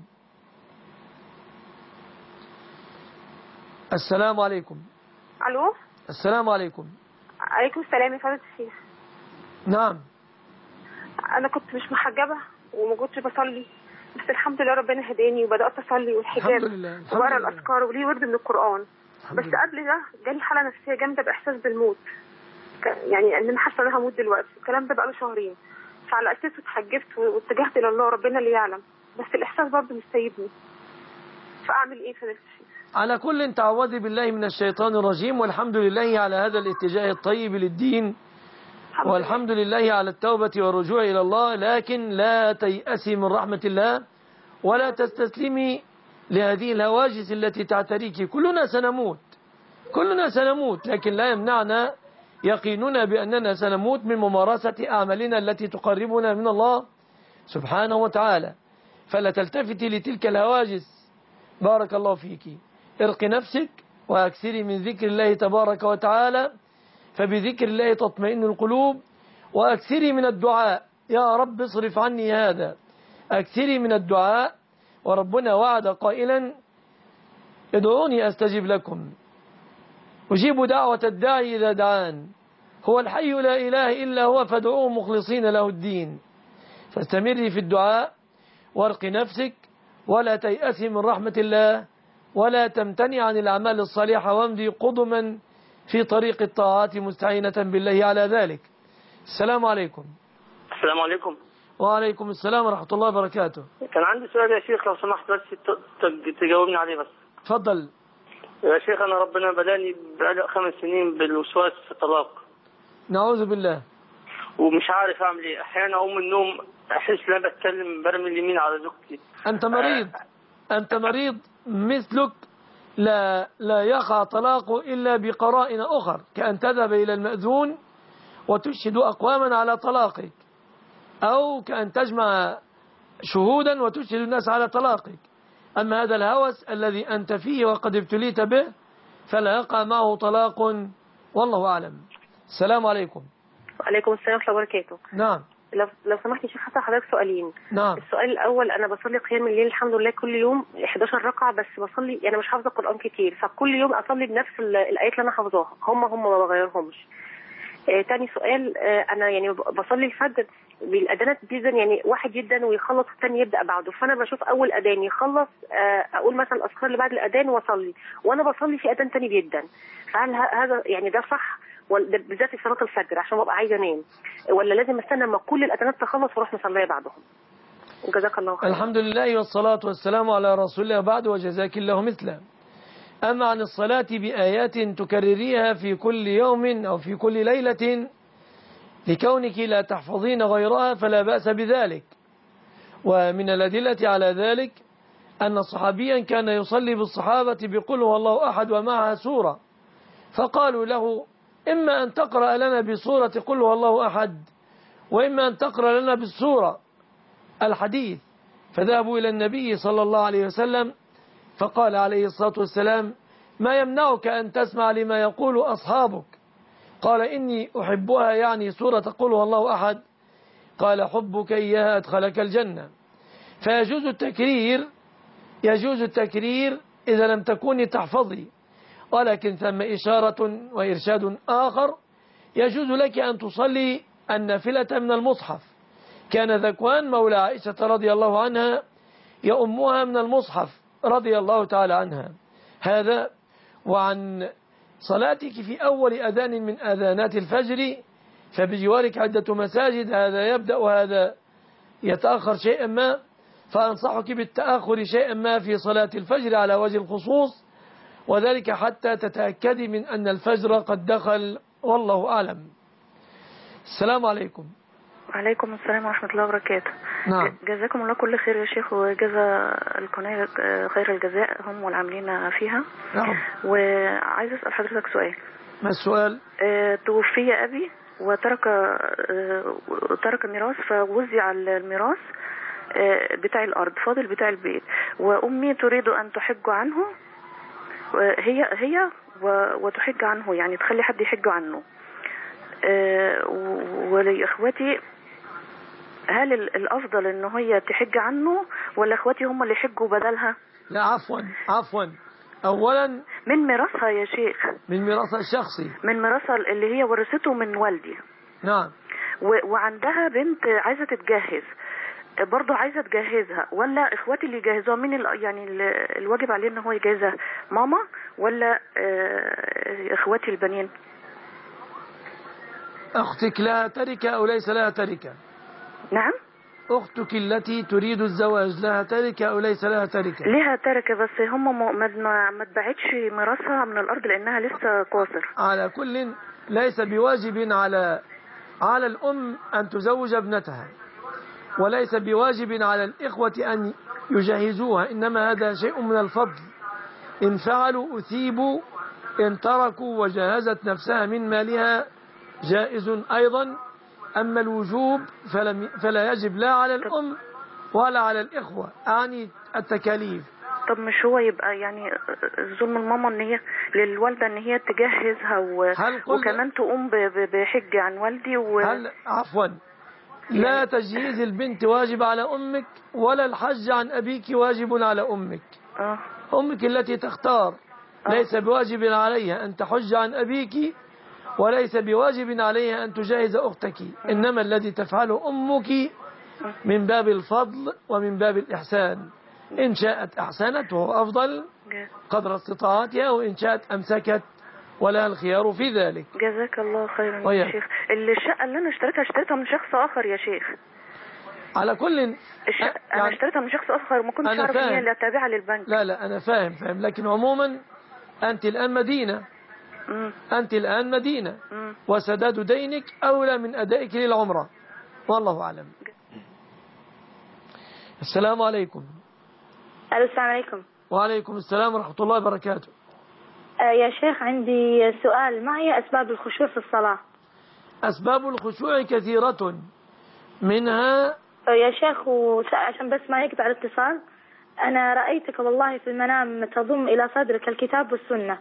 السلام عليكم. ألو. السلام عليكم. عليكم السلام يا فضيلة الشيخ. نعم. أنا كنت مش محجبة وما كنتش بصلي، بس الحمد لله ربنا هداني وبدأت أصلي والحجاب وبقرأ الأذكار وليه ورد من القرآن. بس قبل ده جالي حالة نفسية جامدة بإحساس بالموت، يعني إن أنا حاسة إن أنا هموت دلوقتي. الكلام ده بقاله شهرين، فعلى أساسه اتحجبت واتجهت إلى الله، ربنا اللي يعلم، بس الإحساس برضه مش سايبني. فأعمل إيه فضيلة الشيخ؟ على كل تعوذي بالله من الشيطان الرجيم، والحمد لله على هذا الاتجاه الطيب للدين، والحمد لله على التوبة والرجوع إلى الله. لكن لا تيأسي من رحمة الله، ولا تستسلمي لهذه الهواجس التي تعتريك. كلنا سنموت، لكن لا يمنعنا يقيننا بأننا سنموت من ممارسة أعمالنا التي تقربنا من الله سبحانه وتعالى. فلا تلتفتي لتلك الهواجس. بارك الله فيك. ارق نفسك وأكثري من ذكر الله تبارك وتعالى، فبذكر الله تطمئن القلوب. وأكثري من الدعاء، يا رب اصرف عني هذا. أكثري من الدعاء، وربنا وعد قائلا: ادعوني أستجب لكم، أجيب دعوة الداعي إذا دعان، هو الحي لا إله إلا هو فادعوه مخلصين له الدين. فاستمري في الدعاء وارق نفسك، ولا تيأسي من رحمة الله، ولا تمتنع عن الأعمال الصالحة، وامضي قدما في طريق الطاعات مستعينة بالله على ذلك. السلام عليكم. السلام عليكم. وعليكم السلام ورحمة الله وبركاته. كان عندي سؤال يا شيخ، لو سمحت بس تجاوبني عليه بس. تفضل يا شيخ. أنا ربنا بلاني بقالي 5 سنين بالوسواس في الطلاق. نعوذ بالله. ومش عارف أعمل إيه. أحيانا أقوم من النوم أحس إن أنا بتكلم برمي اليمين على زوجتي. أنت مريض مثلك. لا يقع طلاق إلا بقرائن أخر، كأن تذهب إلى المأذون وتشهد أقواما على طلاقك، أو كأن تجمع شهودا وتشهد الناس على طلاقك. أما هذا الهوس الذي أنت فيه وقد ابتليت به فلا يقع معه طلاق، والله أعلم. السلام عليكم. وعليكم السلام ورحمة الله وبركاته. نعم. لو سمحت يا شيخ هسأل حضرتك سؤالين. نعم. السؤال الأول، أنا بصلي قيام الليل الحمد لله كل يوم 11 ركعة، بس بصلي يعني مش حافظة القرآن كتير، فكل يوم أصلي بنفس الآيات اللي أنا حافظاها، هم ما بغيرهمش. تاني سؤال، أنا يعني بصلي الفجر بالأذانات بيزن، يعني واحد يدن ويخلص والثاني يبدأ بعده، فأنا بشوف أول أذان يخلص أقول مثلا الأذكار اللي بعد الأذان وأصلي، وأنا بصلي في أذان تاني بيدن، فهل هذا يعني ده صح؟ بالذات في صلاة الفجر عشان ببقى عايزة أنام، ولا لازم استنى لما كل الأذانات تخلص واروح مصلية بعدهم؟ وجزاك الله خير. الحمد لله والصلاة والسلام على رسول الله بعد، وجزاك الله مثله. أما عن الصلاة بآيات تكرريها في كل يوم أو في كل ليلة لكونك لا تحفظين غيرها فلا بأس بذلك. ومن الأدلة على ذلك أن صحابيا كان يصلي بالصحابة بقل هو الله أحد ومعها سورة، فقالوا له إما أن تقرأ لنا بسورة قل هو الله أحد، وإما أن تقرأ لنا بالسورة الحديث، فذهبوا إلى النبي صلى الله عليه وسلم فقال عليه الصلاة والسلام ما يمنعك أن تسمع لما يقول أصحابك؟ قال إني أحبها، يعني سورة قل هو الله أحد. قال حبك إياها أدخلك الجنة. فيجوز التكرير إذا لم تكوني تحفظي، ولكن ثم إشارة وإرشاد آخر، يجوز لك أن تصلي النافلة من المصحف. كان ذكوان مولى عائشة رضي الله عنها يؤمها من المصحف رضي الله تعالى عنها. هذا. وعن صلاتك في أول أذان من أذانات الفجر فبجوارك عدة مساجد، هذا يبدأ وهذا يتأخر شيئا ما، فأنصحك بالتأخر شيئا ما في صلاة الفجر على وجه الخصوص، وذلك حتى تتأكدي من أن الفجر قد دخل، والله أعلم. السلام عليكم. وعليكم السلام ورحمة الله وبركاته. نعم. جزاكم الله كل خير يا شيخ، وجزا القناة خير الجزاء هم والعاملين فيها. نعم. وعايز أسأل حضرتك سؤال. ما السؤال؟ توفي أبي وترك ميراث، فوزع الميراث بتاع الأرض فاضل بتاع البيت، وأمي تريد أن تحج عنه، هي وتحج عنه، يعني تخلي حد يحج عنه. ولإخوتي هل الأفضل إنه هي تحج عنه ولا إخوتي هم اللي يحجوا بدلها؟ لا عفوا أولا من ميراثها يا شيخ، من ميراثها الشخصي، من ميراثها اللي هي ورثته من والدي. نعم. وعندها بنت عايزة تتجهز، برضه عايزة تجهزها، ولا إخواتي اللي يجهزوها؟ مين يعني الواجب عليه إن هو يجهزها، ماما ولا إخواتي البنين؟ أختك لها تركة أو ليس لها تركة؟ نعم. أختك التي تريد الزواج لها تركة أو ليس لها تركة؟ لها تركة، بس هم ما تبعتش ميراثها من الأرض لأنها لسه قاصر. على كل ليس بواجب على الأم أن تزوج ابنتها، وليس بواجب على الإخوة أن يجهزوها، إنما هذا شيء من الفضل، إن فعلوا أثيبوا، إن تركوا وجهزت نفسها من مالها جائز أيضا. أما الوجوب فلا يجب لا على الأم ولا على الإخوة، أعني التكاليف. طب مش هو يبقى يعني ظلم الماما ان هي للوالدة ان هي تجهزها وكمان تقوم بحج عن والدي عفوا لا تجهيز البنت واجب على أمك، ولا الحج عن أبيك واجب على أمك. أمك التي تختار ليس بواجب عليها أن تحج عن أبيك، وليس بواجب عليها أن تجهز أختك، إنما الذي تفعله أمك من باب الفضل ومن باب الإحسان. إن شاءت أحسنت وهو أفضل قدر استطاعتها، وإن شاءت أمسكت ولا الخيار في ذلك. جزاك الله خيرا يا شيخ. الشقة اللي أنا اشتريتها من شخص آخر يا شيخ. على كل أنا اشتريتها من شخص آخر، ما كنتش أعرف إن هي اللي تابعة للبنك. لا أنا فاهم، لكن عموما أنت الآن مدينة، وسداد دينك أولى من أدائك للعمرة، والله أعلم. السلام عليكم. السلام عليكم. وعليكم السلام ورحمة الله وبركاته. يا شيخ عندي سؤال، ما هي أسباب الخشوع في الصلاة؟ أسباب الخشوع كثيرة، منها يا شيخ عشان بس ما يقطع الاتصال، أنا رأيتك والله في المنام تضم إلى صدرك الكتاب والسنة.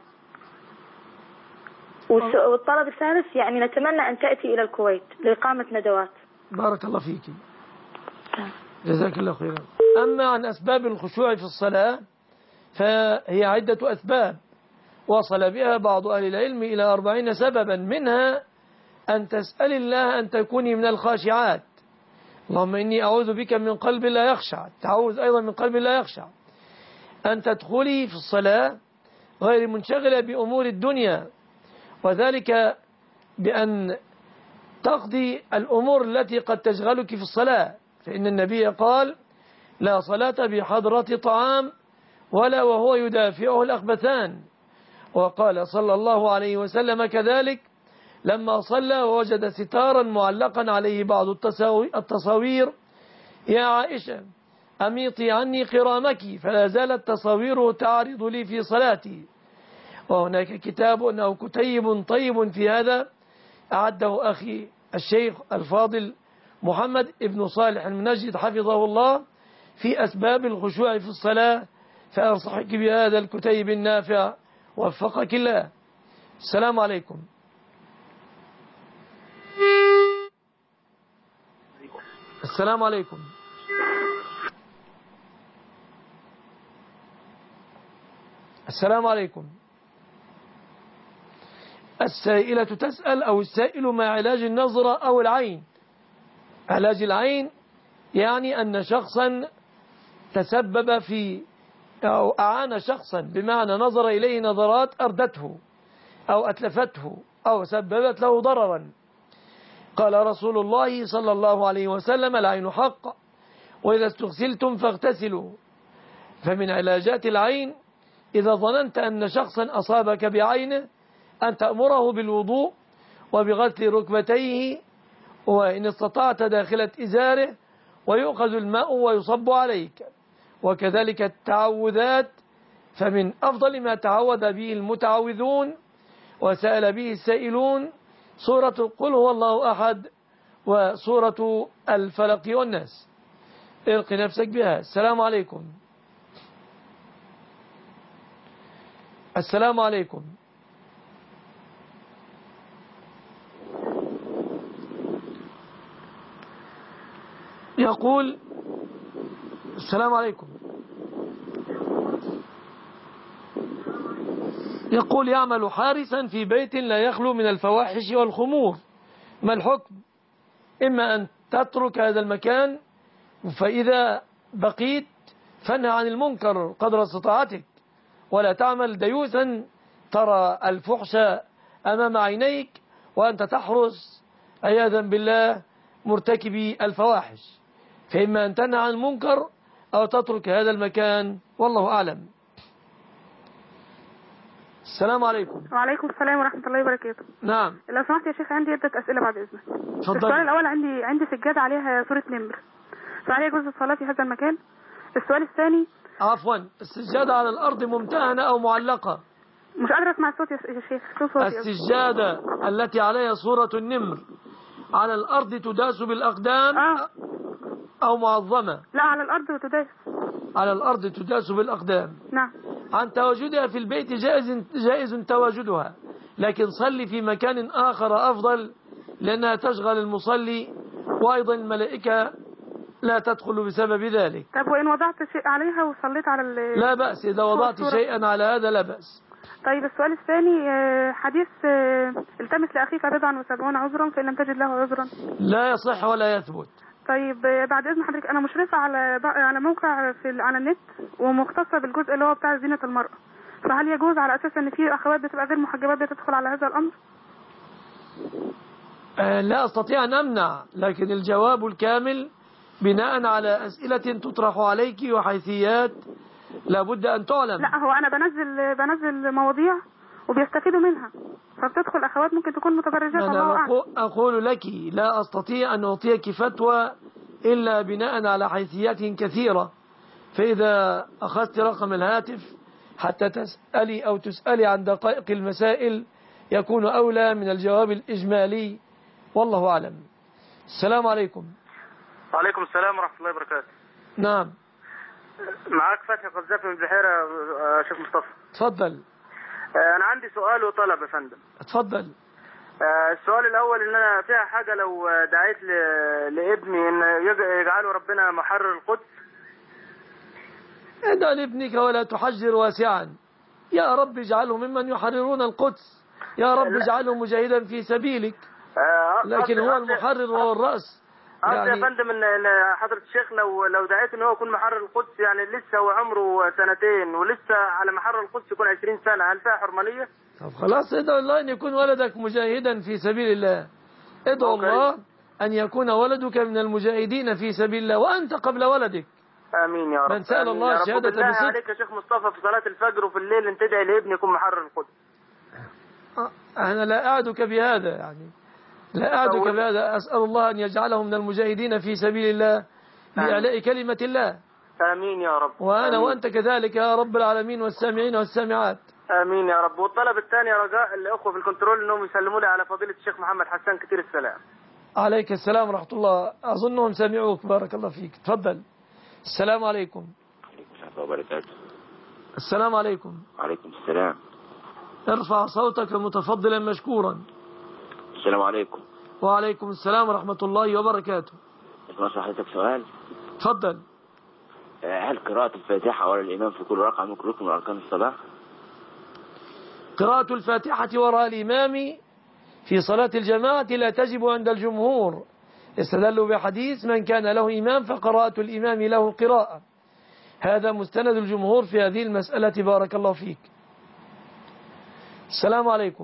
والطلب الثالث يعني نتمنى أن تأتي إلى الكويت لإقامة ندوات. بارك الله فيك، جزاك الله خيرا. أما عن أسباب الخشوع في الصلاة فهي عدة أسباب وصل بها بعض أهل العلم إلى 40 سببا، منها أن تسأل الله أن تكوني من الخاشعات. اللهم إني أعوذ بك من قلب لا يخشع، تعوذ أيضا من قلب لا يخشع. أن تدخلي في الصلاة غير منشغلة بأمور الدنيا، وذلك بأن تقضي الأمور التي قد تشغلك في الصلاة، فإن النبي قال لا صلاة بحضرة طعام ولا وهو يدافعه الأخبثان. وقال صلى الله عليه وسلم كذلك لما صلى ووجد ستارا معلقا عليه بعض التصاوير يا عائشة أميطي عني قرامك، فلا زالت تصاويره تعرض لي في صلاتي. وهناك كتاب أو كتيب طيب في هذا أعده أخي الشيخ الفاضل محمد ابن صالح المنجد حفظه الله في أسباب الخشوع في الصلاة، فأنصحك بهذا الكتيب النافع وفقك الله. السلام عليكم. السلام عليكم. السلام عليكم. السائلة تسأل أو السائل ما علاج النظرة أو العين. علاج العين يعني أن شخصا تسبب في أو أعان شخصا بمعنى نظر إليه نظرات أردته أو أتلفته أو سببت له ضررا. قال رسول الله صلى الله عليه وسلم العين حق وإذا استغسلتم فاغتسلوا. فمن علاجات العين إذا ظننت أن شخصا أصابك بعينه أن تأمره بالوضوء وبغسل ركبتيه وإن استطعت داخلة إزاره، ويؤخذ الماء ويصب عليك. وكذلك التعوذات، فمن أفضل ما تعوذ به المتعوذون وسأل به السائلون سورة قل هو الله أحد وسورة الفلق والناس. الق نفسك بها. السلام عليكم. السلام عليكم. يقول السلام عليكم. يقول يعمل حارسا في بيت لا يخلو من الفواحش والخمور، ما الحكم؟ إما أن تترك هذا المكان فإذا بقيت فانهى عن المنكر قدر استطاعتك، ولا تعمل ديوثا ترى الفحش أمام عينيك وأنت تحرس عياذا بالله مرتكبي الفواحش. فإما أن تنهى عن المنكر أو تترك هذا المكان، والله أعلم. السلام عليكم. وعليكم السلام ورحمة الله وبركاته. نعم. لو سمحت يا شيخ عندي عدة أسئلة بعد إذنك. تفضل. السؤال الأول عندي سجادة عليها سورة نمر، فهل يجوز الصلاة في هذا المكان؟ السؤال الثاني عفوا، السجادة على الأرض ممتهنة أو معلقة؟ مش قادرة أسمع الصوت يا شيخ. السجادة التي عليها سورة النمر على الأرض تداس بالأقدام أو معظمة؟ لا، على الأرض تداس. على الأرض تداس بالأقدام. نعم. عن تواجدها في البيت جائز تواجدها، لكن صلي في مكان آخر أفضل، لأنها تشغل المصلي، وأيضا الملائكة لا تدخل بسبب ذلك. طب وإن وضعت شيء عليها وصليت على لا بأس، إذا وضعت شيئا على هذا لا بأس. طيب السؤال الثاني حديث التمس لأخيك 74 عذرا فإن لم تجد له عذرا، لا يصح ولا يثبت. طيب بعد إذن حضرتك، أنا مشرفة على موقع على النت ومختصة بالجزء اللي هو بتاع زينة المرأة، فهل يجوز على أساس أن في أخوات بتبقى غير محجبات بتدخل على هذا الأمر؟ لا أستطيع أن أمنع، لكن الجواب الكامل بناء على أسئلة تطرح عليك وحيثيات لابد أن تعلم. لا، هو أنا بنزل مواضيع وبيستفيدوا منها، فبتدخل أخوات ممكن تكون متبرجات. أنا أقول لك لا أستطيع أن أعطيك فتوى إلا بناء على حيثيات كثيرة، فإذا أخذت رقم الهاتف حتى تسألي أو تسألي عن دقائق المسائل يكون أولى من الجواب الإجمالي، والله أعلم. السلام عليكم. وعليكم السلام ورحمة الله وبركاته. نعم. معاك فتحي قذافي من البحيرة شيخ مصطفى. تفضل. أنا عندي سؤال وطلب يا فندم. تفضل. السؤال الأول إن أنا فيها حاجة لو دعيت لابني إن يجعله ربنا محرر القدس. ادع لابنك ولا تحجر واسعا، يا رب اجعله ممن يحررون القدس، يا رب اجعله مجاهدا في سبيلك، لكن هو المحرر وهو الرأس. يعني يا فندم إن حضرة الشيخ لو دعيت إن هو يكون محرر القدس، يعني لسه هو عمره 2 سنين ولسه على محرر القدس يكون 20 سنة، هل فيها حرمانية؟ طب خلاص ادعو الله أن يكون ولدك مجاهدا في سبيل الله، ادعو الله أن يكون ولدك من المجاهدين في سبيل الله وأنت قبل ولدك. آمين يا رب. من سأل الله الشهادة بالله عليك يا شيخ مصطفى في صلاة الفجر وفي الليل أن تدعي لابني يكون محرر القدس. أنا لا أعدك بهذا، يعني لا أعدك بهذا، أسأل الله أن يجعله من المجاهدين في سبيل الله لإعلاء كلمة الله. آمين يا رب. وأنا وأنت كذلك يا رب العالمين والسامعين والسامعات. آمين يا رب. والطلب الثاني رجاء الأخوة في الكنترول أنهم يسلموا لي على فضيلة الشيخ محمد حسان كتير السلام. عليك السلام ورحمة الله، أظنهم سمعوك، بارك الله فيك. تفضل. السلام عليكم. عليكم السلام وبركاته. السلام عليكم. وعليكم السلام. ارفع صوتك متفضلا مشكورا. السلام عليكم. وعليكم السلام ورحمة الله وبركاته. اسمع حضرتك سؤال. تفضل. هل قراءة الفاتحة وراء الإمام في كل ركعة من ركن من أركان الصلاة؟ قراءة الفاتحة وراء الإمام في صلاة الجماعة لا تجب عند الجمهور، استدلوا بحديث من كان له إمام فقراءة الإمام له قراءة، هذا مستند الجمهور في هذه المسألة. بارك الله فيك. السلام عليكم.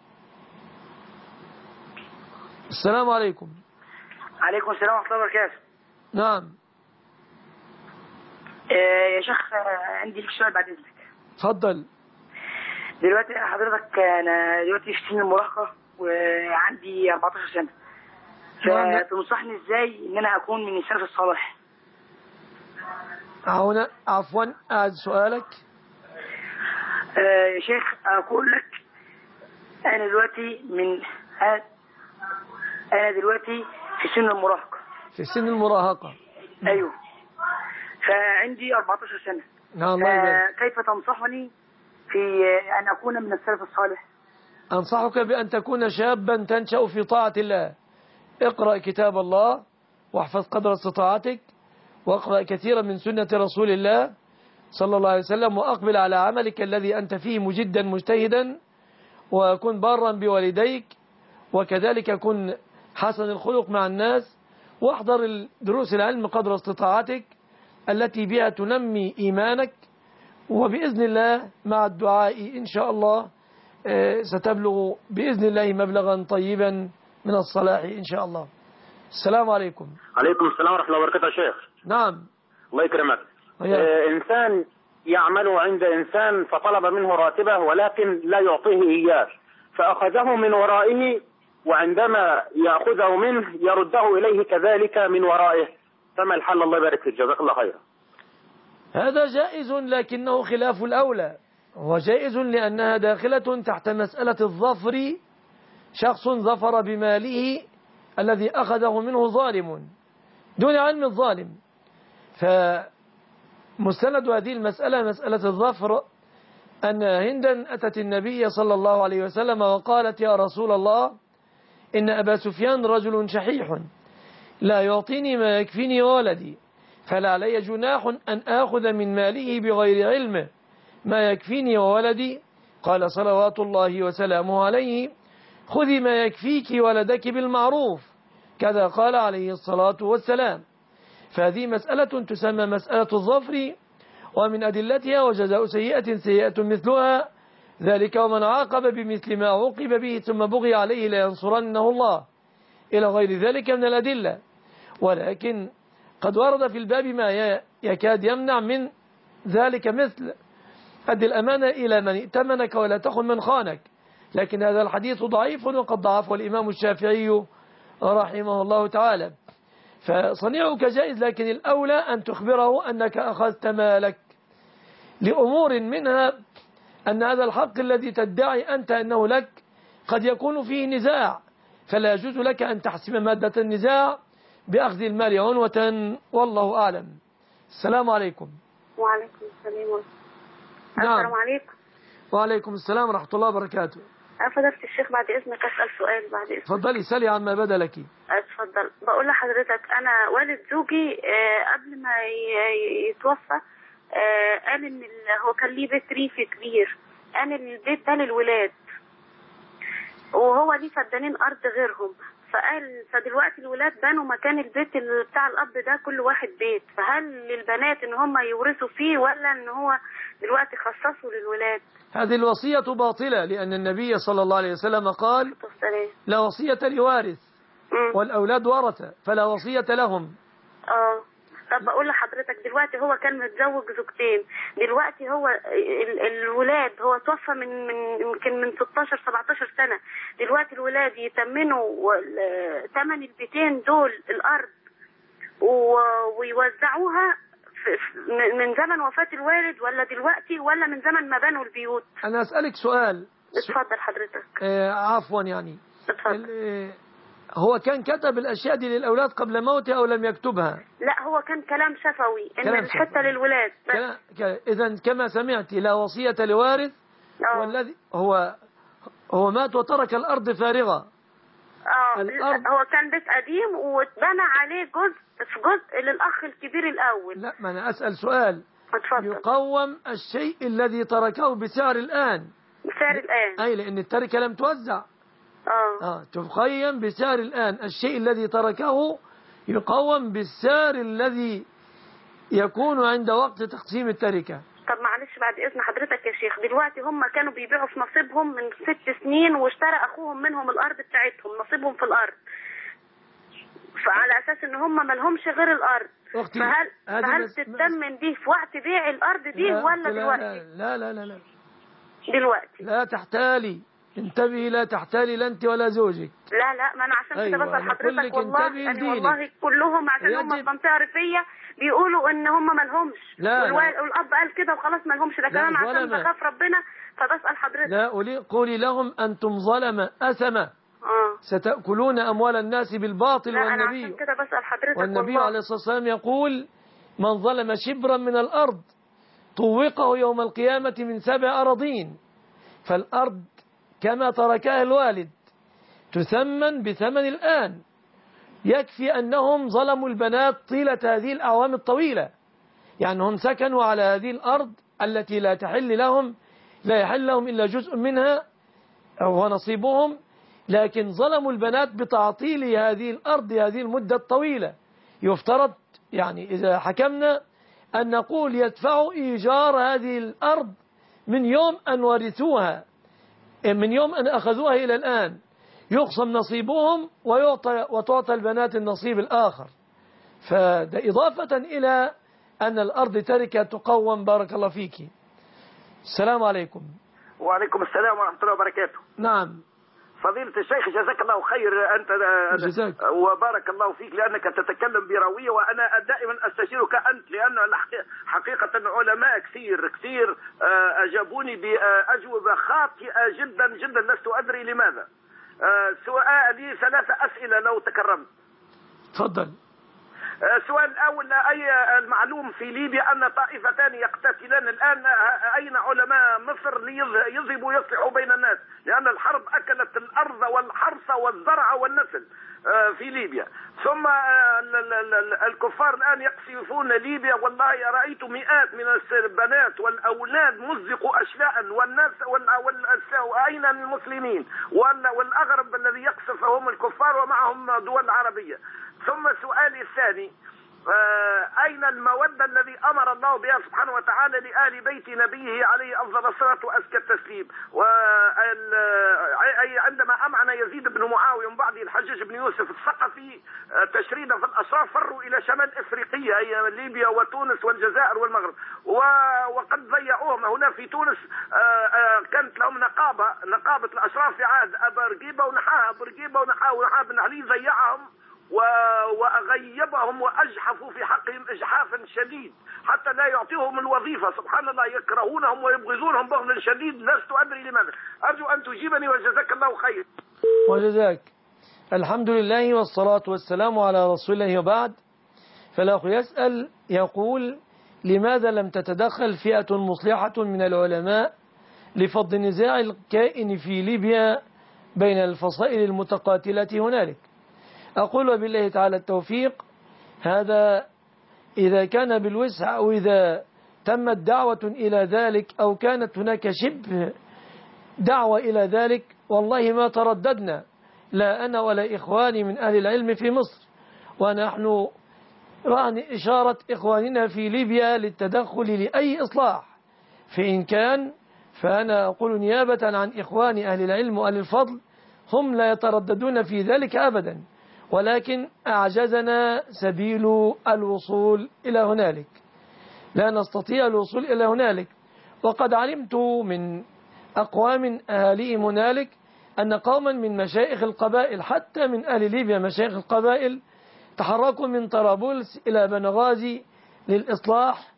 السلام عليكم. عليكم السلام ورحمة الله وبركاته. نعم. يا شيخ عندي لك سؤال بعد إذنك. تفضل. دلوقتي حضرتك أنا دلوقتي في سن المراهقة وعندي 14 سنة، فتنصحني إزاي إن أنا أكون من السلف الصالح؟ هنا عفوا أعد سؤالك. يا شيخ أقول لك أنا دلوقتي في سن المراهقة. في سن المراهقة. أيوه. فعندي 14 سنة. نعم. كيف تنصحني في أن أكون من السلف الصالح؟ أنصحك بأن تكون شابا تنشأ في طاعة الله، اقرأ كتاب الله واحفظ قدر استطاعتك، واقرأ كثيرا من سنة رسول الله صلى الله عليه وسلم، وأقبل على عملك الذي أنت فيه مجدا مجتهدا، وكن بارا بوالديك، وكذلك كن حسن الخلق مع الناس، واحضر دروس العلم قدر استطاعتك التي بها تنمي إيمانك، وبإذن الله مع الدعاء إن شاء الله ستبلغ بإذن الله مبلغا طيبا من الصلاح إن شاء الله. السلام عليكم. عليكم السلام ورحمة الله وبركاته يا شيخ. نعم. الله يكرمك. إنسان يعمل عند إنسان فطلب منه راتبه ولكن لا يعطيه إياه، فأخذه من ورائه، وعندما يأخذه منه يرده إليه كذلك من ورائه، فما الحل؟ الله يبارك فيك، جزاك الله خيرا. هذا جائز لكنه خلاف الأولى، هو جائز لأنها داخلة تحت مسألة الظفر، شخص ظفر بماله الذي أخذه منه ظالم دون علم الظالم، فمستند هذه المسألة مسألة الظفر أن هندا أتت النبي صلى الله عليه وسلم وقالت يا رسول الله إن أبا سفيان رجل شحيح لا يعطيني ما يكفيني ولدي، فلا علي جناح أن آخذ من ماله بغير علمه ما يكفيني وولدي؟ قال صلوات الله وسلامه عليه خذي ما يكفيك ولدك بالمعروف، كذا قال عليه الصلاة والسلام. فهذه مسألة تسمى مسألة الظفر، ومن أدلتها وجزاء سيئة سيئة مثلها، ذلك ومن عاقب بمثل ما عوقب به ثم بغي عليه لينصرنه الله، إلى غير ذلك من الأدلة. ولكن قد ورد في الباب ما يكاد يمنع من ذلك، مثل أدي الأمانة إلى من ائتمنك ولا تخن من خانك، لكن هذا الحديث ضعيف وقد ضعفه الإمام الشافعي رحمه الله تعالى. فصنيعك جائز، لكن الأولى أن تخبره أنك أخذت مالك لأمور، منها أن هذا الحق الذي تدعي أنت أنه لك قد يكون فيه نزاع، فلا يجوز لك أن تحسم مادة النزاع بأخذ المال عنوة، والله أعلم. السلام عليكم. وعليكم السلام. نعم. السلام عليكم. وعليكم السلام ورحمة الله وبركاته. فضلت الشيخ بعد إذنك أسأل سؤال بعد إذنك. اتفضلي سالي عما بدا لك. اتفضل. بقول لحضرتك أنا والد زوجي قبل ما يتوفى قال إن هو كان ليه بيت ريفي كبير، قال إن البيت ده للولاد وهو ليه فدانين أرض غيرهم، فدلوقتي الولاد بنوا مكان البيت بتاع الأب ده كل واحد بيت، فهل للبنات إن هم يورثوا فيه ولا إن هو دلوقتي خصصوا للولاد؟ هذه الوصية باطلة، لأن النبي صلى الله عليه وسلم قال لا وصية لوارث والأولاد ورثة فلا وصية لهم. طب بقول لحضرتك دلوقتي هو كان متزوج زوجتين، دلوقتي هو الولاد هو توفى يمكن من 16 17 سنة، دلوقتي الولاد يتمنوا ثمن البيتين دول الأرض ويوزعوها من زمن وفاة الوالد ولا دلوقتي ولا من زمن ما بنوا البيوت؟ أنا أسألك سؤال. اتفضل حضرتك. عفوا يعني. اتفضل. هو كان كتب الأشياء دي للأولاد قبل موته أو لم يكتبها؟ لا هو كان كلام شفوي إن الحتة للولاد. إذن كما سمعت لا وصية لوارث، والذي هو مات وترك الأرض فارغة. هو كان بيت قديم واتبنى عليه جزء للأخ الكبير الأول. لا ما أنا أسأل سؤال. اتفضل. يقوم الشيء الذي تركه بسعر الآن. بسعر الآن. أي لأن التركة لم توزع. تقيم بسعر الآن، الشيء الذي تركه يقوم بالسعر الذي يكون عند وقت تقسيم التركة. طب معلش بعد إذن حضرتك يا شيخ، دلوقتي هم كانوا بيبيعوا في نصيبهم من 6 سنين واشترى أخوهم منهم الأرض بتاعتهم، نصيبهم في الأرض، فعلى أساس إن هم ملهمش غير الأرض، فهل تتمن دي في وقت بيع الأرض دي ولا دلوقتي؟ لا لا لا لا دلوقتي. لا تحتالي، انتبهي لا تحتالي لا أنت ولا زوجك. لا ما أنا عشان كده بسأل حضرتك والله، يعني والله كلهم عشان هم في منطقة ريفية بيقولوا ان هم مالهمش، والاب قال كده وخلاص مالهمش، لكن انا عشان بخاف ربنا فبسأل حضرتك. لا قولي لهم انتم ظلمة أثمة ستأكلون أموال الناس بالباطل. لا أنا عشان كده بسأل حضرتك والنبي عليه الصلاة والسلام يقول من ظلم شبرا من الأرض طوقه يوم القيامة من 7 أراضين. فالأرض كما تركها الوالد تثمن بثمن الآن، يكفي أنهم ظلموا البنات طيلة هذه الأعوام الطويلة، يعني هم سكنوا على هذه الأرض التي لا يحل لهم إلا جزء منها أو نصيبهم، لكن ظلموا البنات بتعطيل هذه الأرض هذه المدة الطويلة. يفترض يعني إذا حكمنا أن نقول يدفعوا إيجار هذه الأرض من يوم أن ورثوها، من يوم أن أخذوها إلى الآن، يقسم نصيبهم وتعطى البنات النصيب الآخر. فده إضافة إلى أن الأرض تركة تقوم. بارك الله فيك. السلام عليكم. وعليكم السلام ورحمة الله وبركاته. نعم فضيلة الشيخ جزاك الله خير أنت جزاك. وبارك الله فيك لأنك تتكلم بروية، وأنا دائما أستشيرك أنت، لأن حقيقة علماء كثير أجابوني بأجوبة خاطئة جدا جدا، لست أدري لماذا. سؤالي 3 أسئلة لو تكرمت. تفضل. السؤال الأول، أي المعلوم في ليبيا أن طائفتان يقتتلان الآن، أين علماء مصر ليذهبوا يصلحوا بين الناس، لأن الحرب أكلت الأرض والحرث والزرع والنسل في ليبيا. ثم الكفار الآن يقصفون ليبيا، والله رأيت مئات من البنات والأولاد مزقوا أشلاء، والناس أين المسلمين؟ والأغرب الذي يقصف هم الكفار ومعهم دول عربية. ثم سؤالي الثاني، أين المودة الذي أمر الله بها سبحانه وتعالى لآل بيت نبيه عليه أفضل الصلاة وأزكى التسليم؟ عندما أمعن يزيد بن معاوية من بعد الحجاج بن يوسف الثقفي تشريدا في الأشراف، فروا إلى شمال إفريقيا أي ليبيا وتونس والجزائر والمغرب، وقد ضيعوهم. هنا في تونس كانت لهم نقابة الأشراف في عهد بورقيبة ونحاها بن علي، ضيعهم وغيبهم وأجحفوا في حقهم إجحافا شديد حتى لا يعطيهم الوظيفة. سبحان الله، يكرهونهم ويبغضونهم بغض شديد، لست أدري لماذا. أرجو أن تجيبني وجزاك الله خير. وجزاك. الحمد لله والصلاة والسلام على رسول الله. وبعد، فالأخ يسأل يقول لماذا لم تتدخل فئة مصلحة من العلماء لفض النزاع الكائن في ليبيا بين الفصائل المتقاتلة هنالك. أقول بالله تعالى التوفيق. هذا إذا كان بالوسع أو إذا تمت دعوة إلى ذلك أو كانت هناك شبه دعوة إلى ذلك، والله ما ترددنا، لا أنا ولا إخواني من أهل العلم في مصر، ونحن رأن إشارة إخواننا في ليبيا للتدخل لأي إصلاح، فإن كان فأنا أقول نيابة عن إخواني أهل العلم وأهل الفضل، هم لا يترددون في ذلك أبدا، ولكن أعجزنا سبيل الوصول إلى هنالك، لا نستطيع الوصول إلى هنالك. وقد علمت من أقوام أهاليهم هنالك أن قوما من مشايخ القبائل، حتى من أهل ليبيا مشايخ القبائل، تحركوا من طرابلس إلى بنغازي للإصلاح،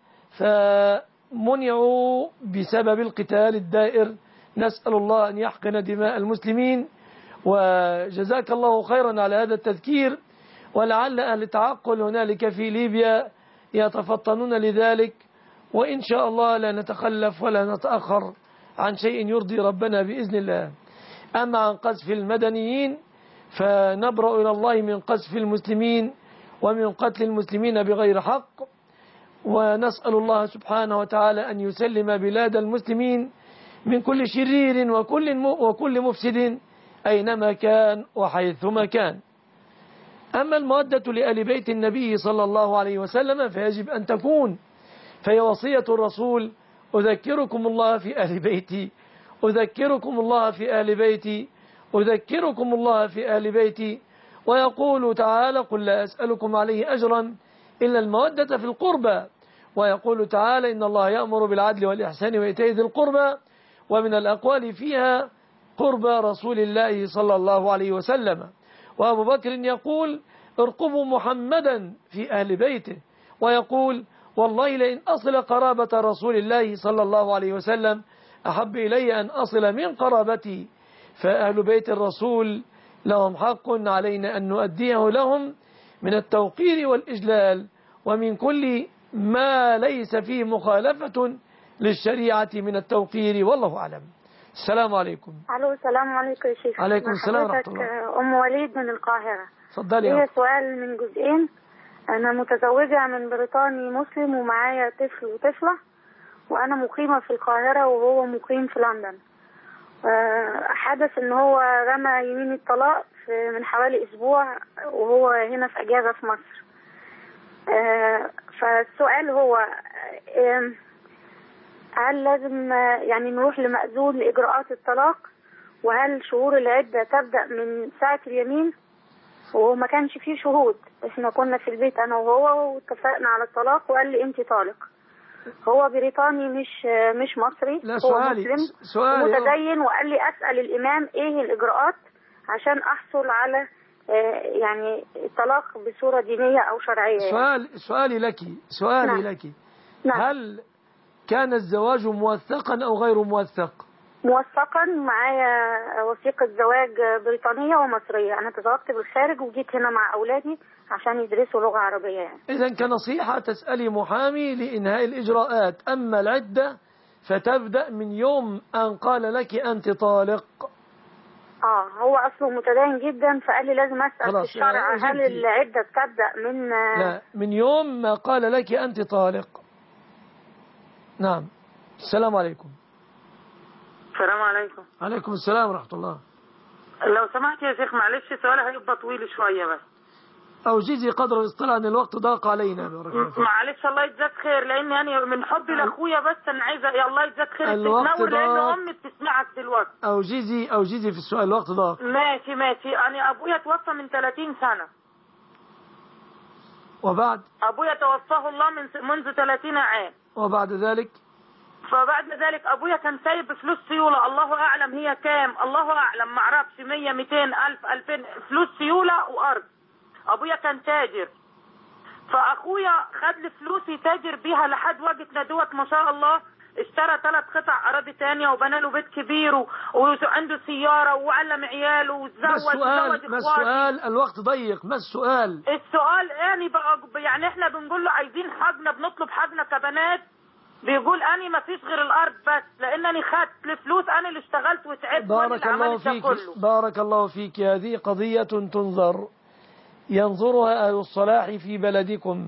فمنعوا بسبب القتال الدائر. نسأل الله أن يحقن دماء المسلمين. وجزاك الله خيرا على هذا التذكير، ولعل أهل التعقل هنالك في ليبيا يتفطنون لذلك، وإن شاء الله لا نتخلف ولا نتأخر عن شيء يرضي ربنا بإذن الله. أما عن قذف المدنيين فنبرأ إلى الله من قذف المسلمين ومن قتل المسلمين بغير حق، ونسأل الله سبحانه وتعالى أن يسلم بلاد المسلمين من كل شرير وكل مفسد أينما كان وحيثما كان. أما المودة لآل بيت النبي صلى الله عليه وسلم فيجب أن تكون، فهي وصية الرسول: أذكركم الله في أهل بيتي، أذكركم الله في أهل بيتي، أذكركم الله في أهل بيتي. ويقول تعالى: قل لا أسألكم عليه أجرا إلا المودة في القربى. ويقول تعالى: إن الله يأمر بالعدل والإحسان وإيتاء ذي القربى. ومن الأقوال فيها قرب رسول الله صلى الله عليه وسلم. وأبو بكر يقول: ارقبوا محمدا في أهل بيته، ويقول: والله لئن أصل قرابة رسول الله صلى الله عليه وسلم أحب إلي أن أصل من قرابتي. فأهل بيت الرسول لهم حق علينا أن نؤديه لهم من التوقير والإجلال ومن كل ما ليس فيه مخالفة للشريعة من التوقير، والله أعلم. السلام عليكم. الو، السلام عليكم يا شيخ. عليكم السلام ورحمة الله. أم وليد من القاهرة. اتفضلي. هي سؤال من جزئين. أنا متزوجة من بريطاني مسلم ومعايا طفل وطفلة، وأنا مقيمة في القاهرة وهو مقيم في لندن. حدث إن هو رمى يمين الطلاق من حوالي أسبوع وهو هنا في أجازة في مصر. فالسؤال هو: هل لازم يعني نروح لمأذون لإجراءات الطلاق؟ وهل شهور العدة تبدأ من ساعة اليمين؟ وهو ما كانش فيه شهود، احنا كنا في البيت أنا وهو واتفقنا على الطلاق وقال لي أنت طالق. هو بريطاني مش مصري. لا، هو مسلم متدين، وقال لي أسأل الإمام إيه الإجراءات عشان أحصل على يعني الطلاق بصورة دينية أو شرعية. سؤالي لك. نعم. هل كان الزواج موثقا أو غير موثق؟ موثقا، معايا وثيقة زواج بريطانية ومصرية. أنا تزوجت بالخارج وجيت هنا مع أولادي عشان يدرسوا لغة عربية يعني. إذن كنصيحة تسألي محامي لإنهاء الإجراءات. أما العدة فتبدأ من يوم أن قال لك أنت طالق. هو أصله متدين جدا، فقال لي لازم أسأل في الشرع هل العدة تبدأ من لا، من يوم ما قال لك أنت طالق. نعم. السلام عليكم. السلام عليكم. عليكم السلام ورحمة الله. لو سمحت يا شيخ، معلش سؤالي هيبقى طويل شوية بس. أوجزي قدر الاستطلاع أن الوقت ضاق علينا. معلش الله يجزاك خير، لأني أنا من حبي لأخويا بس أنا عايزة يا الله يجزاك خير تتناول، لأن أمي بتسمعك دلوقتي. أوجزي في السؤال، الوقت ضاق. ماشي. أنا أبويا توفى من 30 سنة. وبعد؟ أبويا توفاه الله منذ 30 عام. وبعد ذلك؟ فبعد ذلك أبويا كان سايب فلوس سيولة، الله أعلم هي كام، الله أعلم، معرفش، 100 200 1000 2000 فلوس سيولة وأرض. أبويا كان تاجر، فأخويا خد لي فلوس يتاجر بيها لحد وقتنا دوت ما شاء الله. اشترى 3 قطع أراضي تانية وبنى له بيت كبير وعنده سيارة وعلم عياله وتزوج إخواتي. ما السؤال؟ الوقت ضيق. ما السؤال يعني احنا بنقول له عايزين حجنا، بنطلب حجنا كبنات بيقول أنا ما فيش غير الأرض بس، لأنني خدت الفلوس أنا اللي اشتغلت وتعبت. بارك الله فيك، بارك الله فيك. هذه قضية تنظر، ينظرها أهل الصلاح في بلدكم،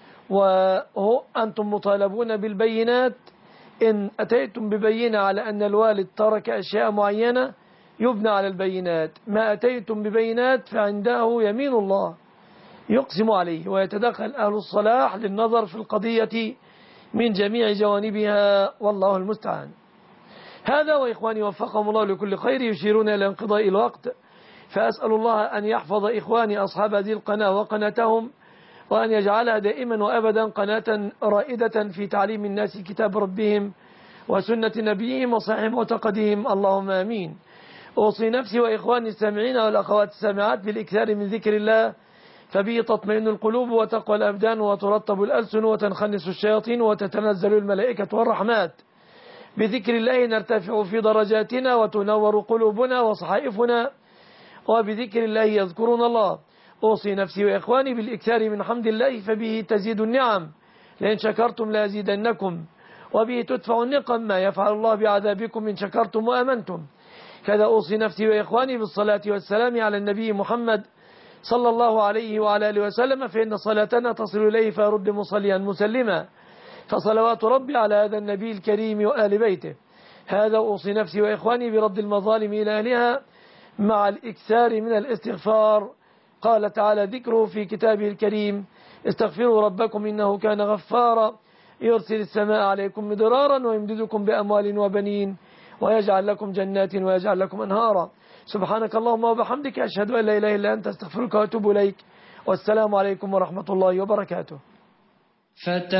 وأنتم مطالبون بالبينات. إن أتيتم ببينة على أن الوالد ترك أشياء معينة يبنى على البينات. ما أتيتم ببينات فعنده يمين الله يقسم عليه، ويتدخل أهل الصلاح للنظر في القضية من جميع جوانبها، والله المستعان. هذا وإخواني وفقهم الله لكل خير. يشيرون إلى انقضاء الوقت، فأسأل الله أن يحفظ إخواني أصحاب هذه القناة وقناتهم، وأن يجعلها دائما وأبدا قناة رائدة في تعليم الناس كتاب ربهم وسنة نبيهم وصحيح معتقدهم، اللهم آمين. أوصي نفسي وإخواني السامعين والأخوات السامعات بالإكثار من ذكر الله، فبه تطمئن القلوب وتقوى الأبدان وترطب الألسن وتنخنس الشياطين وتتنزل الملائكة والرحمات. بذكر الله نرتفع في درجاتنا وتنور قلوبنا وصحائفنا، وبذكر الله يذكرون الله. أوصي نفسي وإخواني بالإكثار من حمد الله، فبه تزيد النعم، لئن شكرتم لأزيدنكم، وبه تدفع النقم، ما يفعل الله بعذابكم إن شكرتم وأمنتم. كذا أوصي نفسي وإخواني بالصلاة والسلام على النبي محمد صلى الله عليه وعلى آله وسلم، فإن صلاتنا تصل إليه فيرد مصليا مسلما، فصلوات ربي على هذا النبي الكريم وآل بيته. هذا أوصي نفسي وإخواني برد المظالم إلى أهلها مع الإكثار من الاستغفار. قال تعالى ذكره في كتابه الكريم: استغفروا ربكم إنه كان غفارا يرسل السماء عليكم مدرارا ويمددكم بأموال وبنين ويجعل لكم جنات ويجعل لكم أنهارا. سبحانك اللهم وبحمدك، أشهد أن لا إله إلا أنت، استغفرك وأتوب إليك، والسلام عليكم ورحمة الله وبركاته.